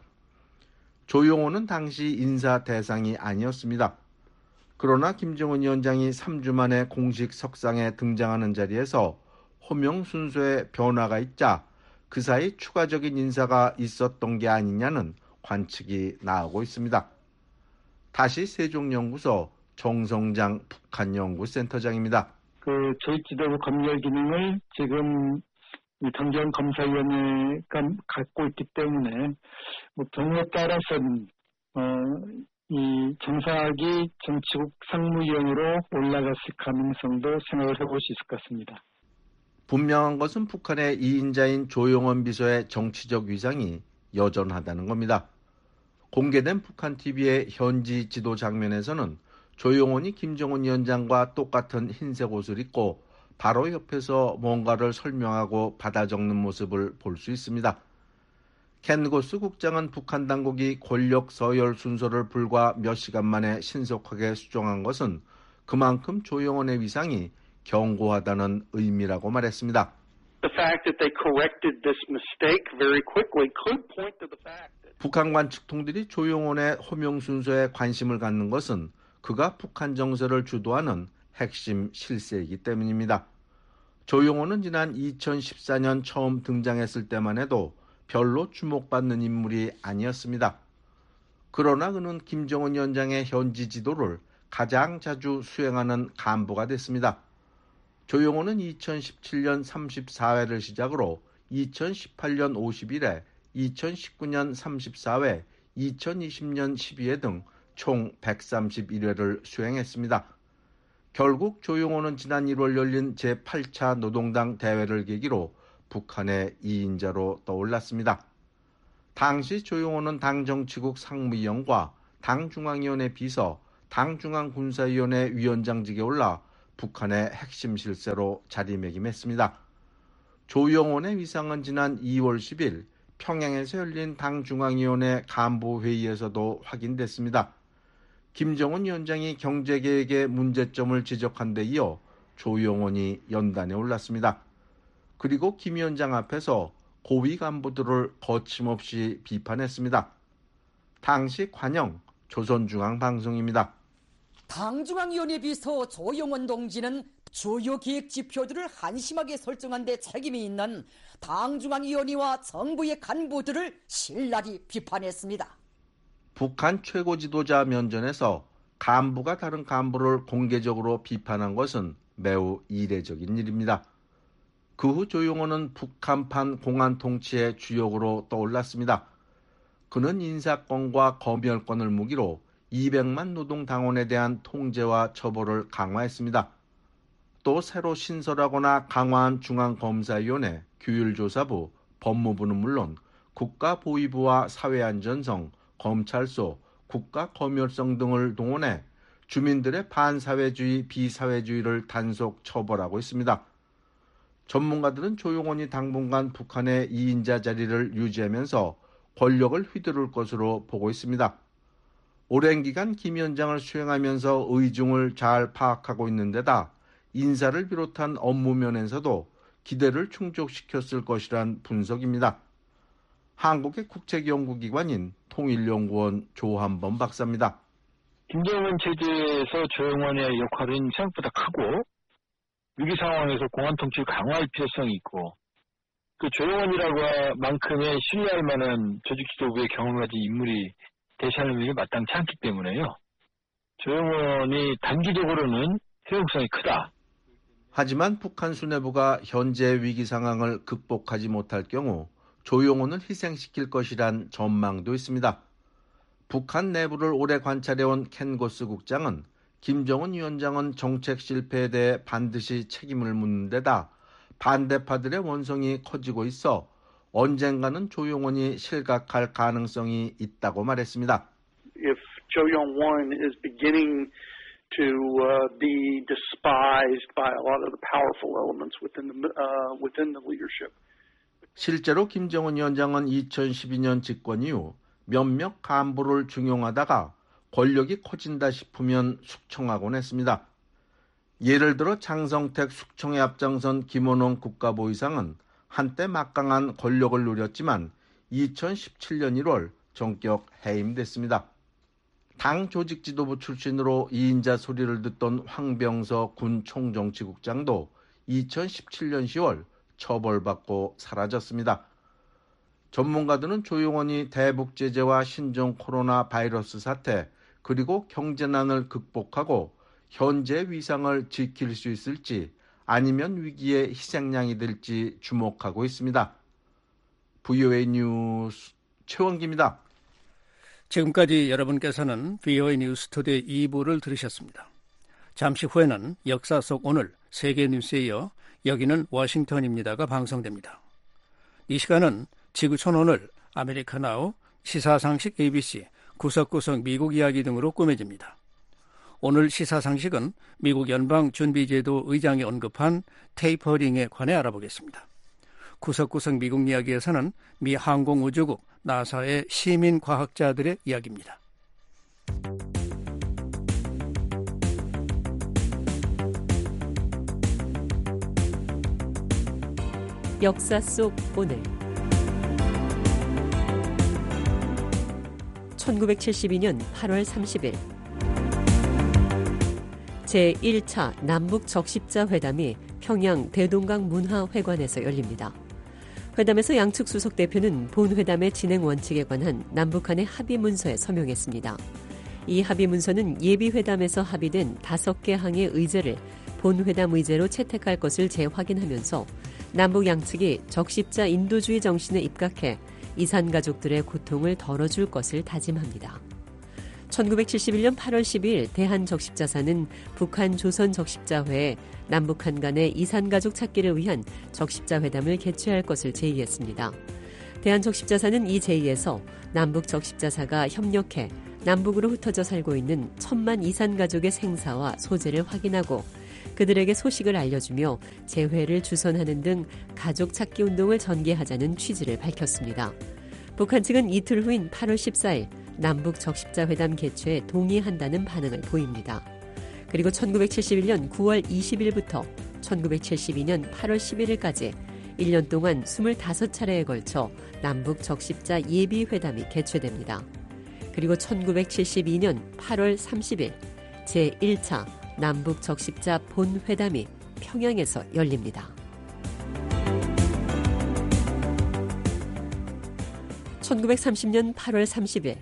조용호는 당시 인사 대상이 아니었습니다. 그러나 김정은 위원장이 3주 만에 공식 석상에 등장하는 자리에서 호명 순서에 변화가 있자 그 사이 추가적인 인사가 있었던 게 아니냐는 관측이 나오고 있습니다. 다시 세종연구소 정성장 북한연구센터장입니다. 그 조직지도부 검열 기능을 지금 정경검사위원회가 갖고 있기 때문에 경우에 따라서는 이 정상학이 정치국 상무위원으로 올라갔을 가능성도 생각을 해볼 수 있을 것 같습니다. 분명한 것은 북한의 2인자인 조용원 비서의 정치적 위상이 여전하다는 겁니다. 공개된 북한 TV의 현지 지도 장면에서는 조용원이 김정은 위원장과 똑같은 흰색 옷을 입고 바로 옆에서 뭔가를 설명하고 받아 적는 모습을 볼 수 있습니다. 켄 고스 국장은 북한 당국이 권력 서열 순서를 불과 몇 시간 만에 신속하게 수정한 것은 그만큼 조용원의 위상이 견고하다는 의미라고 말했습니다. 북한 관측통들이 조용원의 호명 순서에 관심을 갖는 것은 그가 북한 정세를 주도하는 핵심 실세이기 때문입니다. 조용원은 지난 2014년 처음 등장했을 때만 해도 별로 주목받는 인물이 아니었습니다. 그러나 그는 김정은 위원장의 현지 지도를 가장 자주 수행하는 간부가 됐습니다. 조용원은 2017년 34회를 시작으로 2018년 51회, 2019년 34회, 2020년 12회 등 총 131회를 수행했습니다. 결국 조용원은 지난 1월 열린 제8차 노동당 대회를 계기로 북한의 2인자로 떠올랐습니다. 당시 조용원은 당정치국 상무위원과 당중앙위원회 비서, 당중앙군사위원회 위원장직에 올라 북한의 핵심 실세로 자리매김했습니다. 조용원의 위상은 지난 2월 10일 평양에서 열린 당중앙위원회 간부회의에서도 확인됐습니다. 김정은 위원장이 경제계획의 문제점을 지적한 데 이어 조용원이 연단에 올랐습니다. 그리고 김 위원장 앞에서 고위 간부들을 거침없이 비판했습니다. 당시 관영 조선중앙방송입니다. 당중앙위원회 비서 조용원 동지는 주요 계획 지표들을 한심하게 설정한 데 책임이 있는 당중앙위원회와 정부의 간부들을 신랄히 비판했습니다. 북한 최고 지도자 면전에서 간부가 다른 간부를 공개적으로 비판한 것은 매우 이례적인 일입니다. 그 후 조용원은 북한판 공안 통치의 주역으로 떠올랐습니다. 그는 인사권과 검열권을 무기로 200만 노동당원에 대한 통제와 처벌을 강화했습니다. 또 새로 신설하거나 강화한 중앙검사위원회, 규율조사부, 법무부는 물론 국가보위부와 사회안전성, 검찰소, 국가검열성 등을 동원해 주민들의 반사회주의, 비사회주의를 단속 처벌하고 있습니다. 전문가들은 조용원이 당분간 북한의 2인자 자리를 유지하면서 권력을 휘두를 것으로 보고 있습니다. 오랜 기간 김 위원장을 수행하면서 의중을 잘 파악하고 있는 데다 인사를 비롯한 업무 면에서도 기대를 충족시켰을 것이란 분석입니다. 한국의 국책연구기관인 통일연구원 조한범 박사입니다. 김정은 체제에서 조용원의 역할은 생각보다 크고 위기 상황에서 공안 통치를 강화할 필요성이 있고 그 조용원이라고 만큼의 신뢰할 만한 조직 지도부의 경험을 가진 인물이 대시하는 일이 마땅치 않기 때문에요. 조용원이 단기적으로는 효용성이 크다. 하지만 북한 수뇌부가 현재 위기 상황을 극복하지 못할 경우 조용원을 희생시킬 것이란 전망도 있습니다. 북한 내부를 오래 관찰해온 켄 고스 국장은 김정은 위원장은 정책 실패에 대해 반드시 책임을 묻는 데다 반대파들의 원성이 커지고 있어 언젠가는 조용원이 실각할 가능성이 있다고 말했습니다. If Jo Yong-won is beginning to be despised by a lot of the powerful elements within the leadership. 실제로 김정은 위원장은 2012년 집권 이후 몇몇 간부를 중용하다가 권력이 커진다 싶으면 숙청하곤 했습니다. 예를 들어 장성택 숙청에 앞장선 김원홍 국가보위상은 한때 막강한 권력을 누렸지만 2017년 1월 전격 해임됐습니다. 당 조직지도부 출신으로 2인자 소리를 듣던 황병서 군 총정치국장도 2017년 10월 처벌받고 사라졌습니다. 전문가들은 조용원이 대북 제재와 신종 코로나 바이러스 사태 그리고 경제난을 극복하고 현재 위상을 지킬 수 있을지 아니면 위기의 희생양이 될지 주목하고 있습니다. VOA 뉴스 최원기입니다. 지금까지 여러분께서는 VOA 뉴스 투데이 2부를 들으셨습니다. 잠시 후에는 역사 속 오늘 세계 뉴스에 이어 여기는 워싱턴입니다가 방송됩니다. 이 시간은 지구촌 오늘, 아메리카 나우, 시사상식 ABC, 구석구석 미국 이야기 등으로 꾸며집니다. 오늘 시사상식은 미국 연방준비제도 의장이 언급한 테이퍼링에 관해 알아보겠습니다. 구석구석 미국 이야기에서는 미 항공우주국 나사의 시민과학자들의 이야기입니다. 역사 속 오늘 1972년 8월 30일 제1차 남북적십자 회담이 평양 대동강 문화회관에서 열립니다. 회담에서 양측 수석 대표는 본회담의 진행 원칙에 관한 남북한의 합의 문서에 서명했습니다. 이 합의 문서는 예비회담에서 합의된 5개 항의 의제를 본회담 의제로 채택할 것을 재확인하면서 남북 양측이 적십자 인도주의 정신에 입각해 이산 가족들의 고통을 덜어줄 것을 다짐합니다. 1971년 8월 12일 대한적십자사는 북한 조선적십자회에 남북한 간의 이산가족 찾기를 위한 적십자회담을 개최할 것을 제의했습니다. 대한적십자사는 이 제의에서 남북적십자사가 협력해 남북으로 흩어져 살고 있는 1000만 이산가족의 생사와 소재를 확인하고 그들에게 소식을 알려주며 재회를 주선하는 등 가족 찾기 운동을 전개하자는 취지를 밝혔습니다. 북한 측은 이틀 후인 8월 14일 남북 적십자회담 개최에 동의한다는 반응을 보입니다. 그리고 1971년 9월 20일부터 1972년 8월 11일까지 1년 동안 25차례에 걸쳐 남북 적십자 예비회담이 개최됩니다. 그리고 1972년 8월 30일 제1차 남북 적십자 본회담이 평양에서 열립니다. 1930년 8월 30일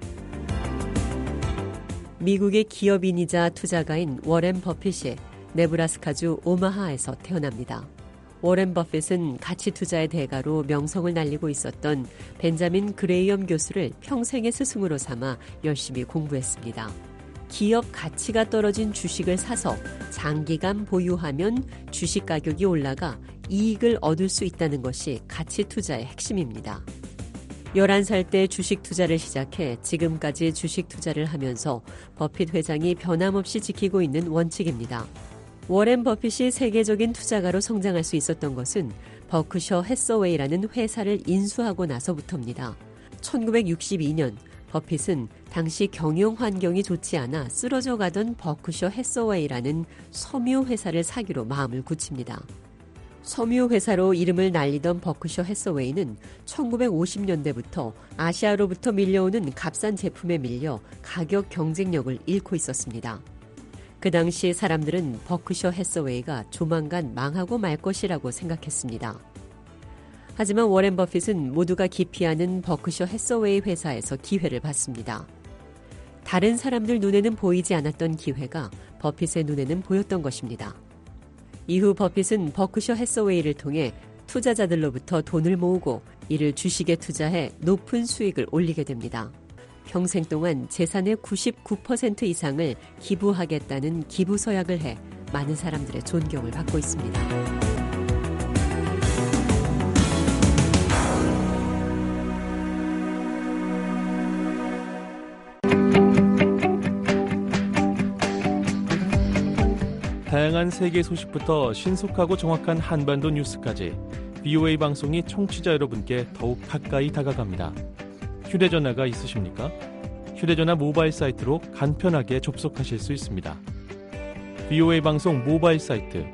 미국의 기업인이자 투자가인 워렌 버핏이 네브라스카주 오마하에서 태어납니다. 워렌 버핏은 가치 투자의 대가로 명성을 날리고 있었던 벤자민 그레이엄 교수를 평생의 스승으로 삼아 열심히 공부했습니다. 기업 가치가 떨어진 주식을 사서 장기간 보유하면 주식 가격이 올라가 이익을 얻을 수 있다는 것이 가치 투자의 핵심입니다. 11살 때 주식 투자를 시작해 지금까지 주식 투자를 하면서 버핏 회장이 변함없이 지키고 있는 원칙입니다. 워렌 버핏이 세계적인 투자가로 성장할 수 있었던 것은 버크셔 해서웨이라는 회사를 인수하고 나서부터입니다. 1962년 버핏은 당시 경영 환경이 좋지 않아 쓰러져 가던 버크셔 해서웨이라는 섬유 회사를 사기로 마음을 굳힙니다. 섬유 회사로 이름을 날리던 버크셔 해서웨이는 1950년대부터 아시아로부터 밀려오는 값싼 제품에 밀려 가격 경쟁력을 잃고 있었습니다. 그 당시 사람들은 버크셔 해서웨이가 조만간 망하고 말 것이라고 생각했습니다. 하지만 워렌 버핏은 모두가 기피하는 버크셔 해서웨이 회사에서 기회를 받습니다. 다른 사람들 눈에는 보이지 않았던 기회가 버핏의 눈에는 보였던 것입니다. 이후 버핏은 버크셔 해서웨이를 통해 투자자들로부터 돈을 모으고 이를 주식에 투자해 높은 수익을 올리게 됩니다. 평생 동안 재산의 99% 이상을 기부하겠다는 기부서약을 해 많은 사람들의 존경을 받고 있습니다. 다양한 세계 소식부터 신속하고 정확한 한반도 뉴스까지 VOA 방송이 청취자 여러분께 더욱 가까이 다가갑니다. 휴대전화가 있으십니까? 휴대전화 모바일 사이트로 간편하게 접속하실 수 있습니다. VOA 방송 모바일 사이트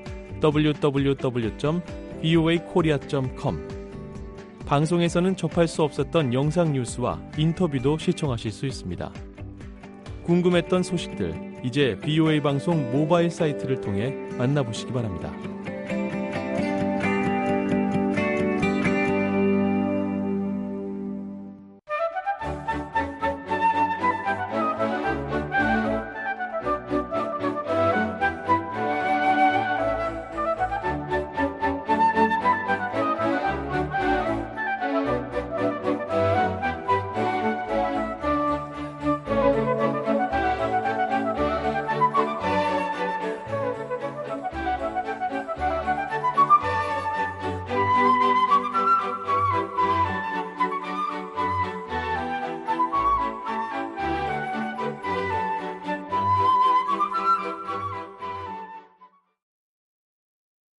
www.voakorea.com 방송에서는 접할 수 없었던 영상 뉴스와 인터뷰도 시청하실 수 있습니다. 궁금했던 소식들 이제 VOA 방송 모바일 사이트를 통해 만나보시기 바랍니다.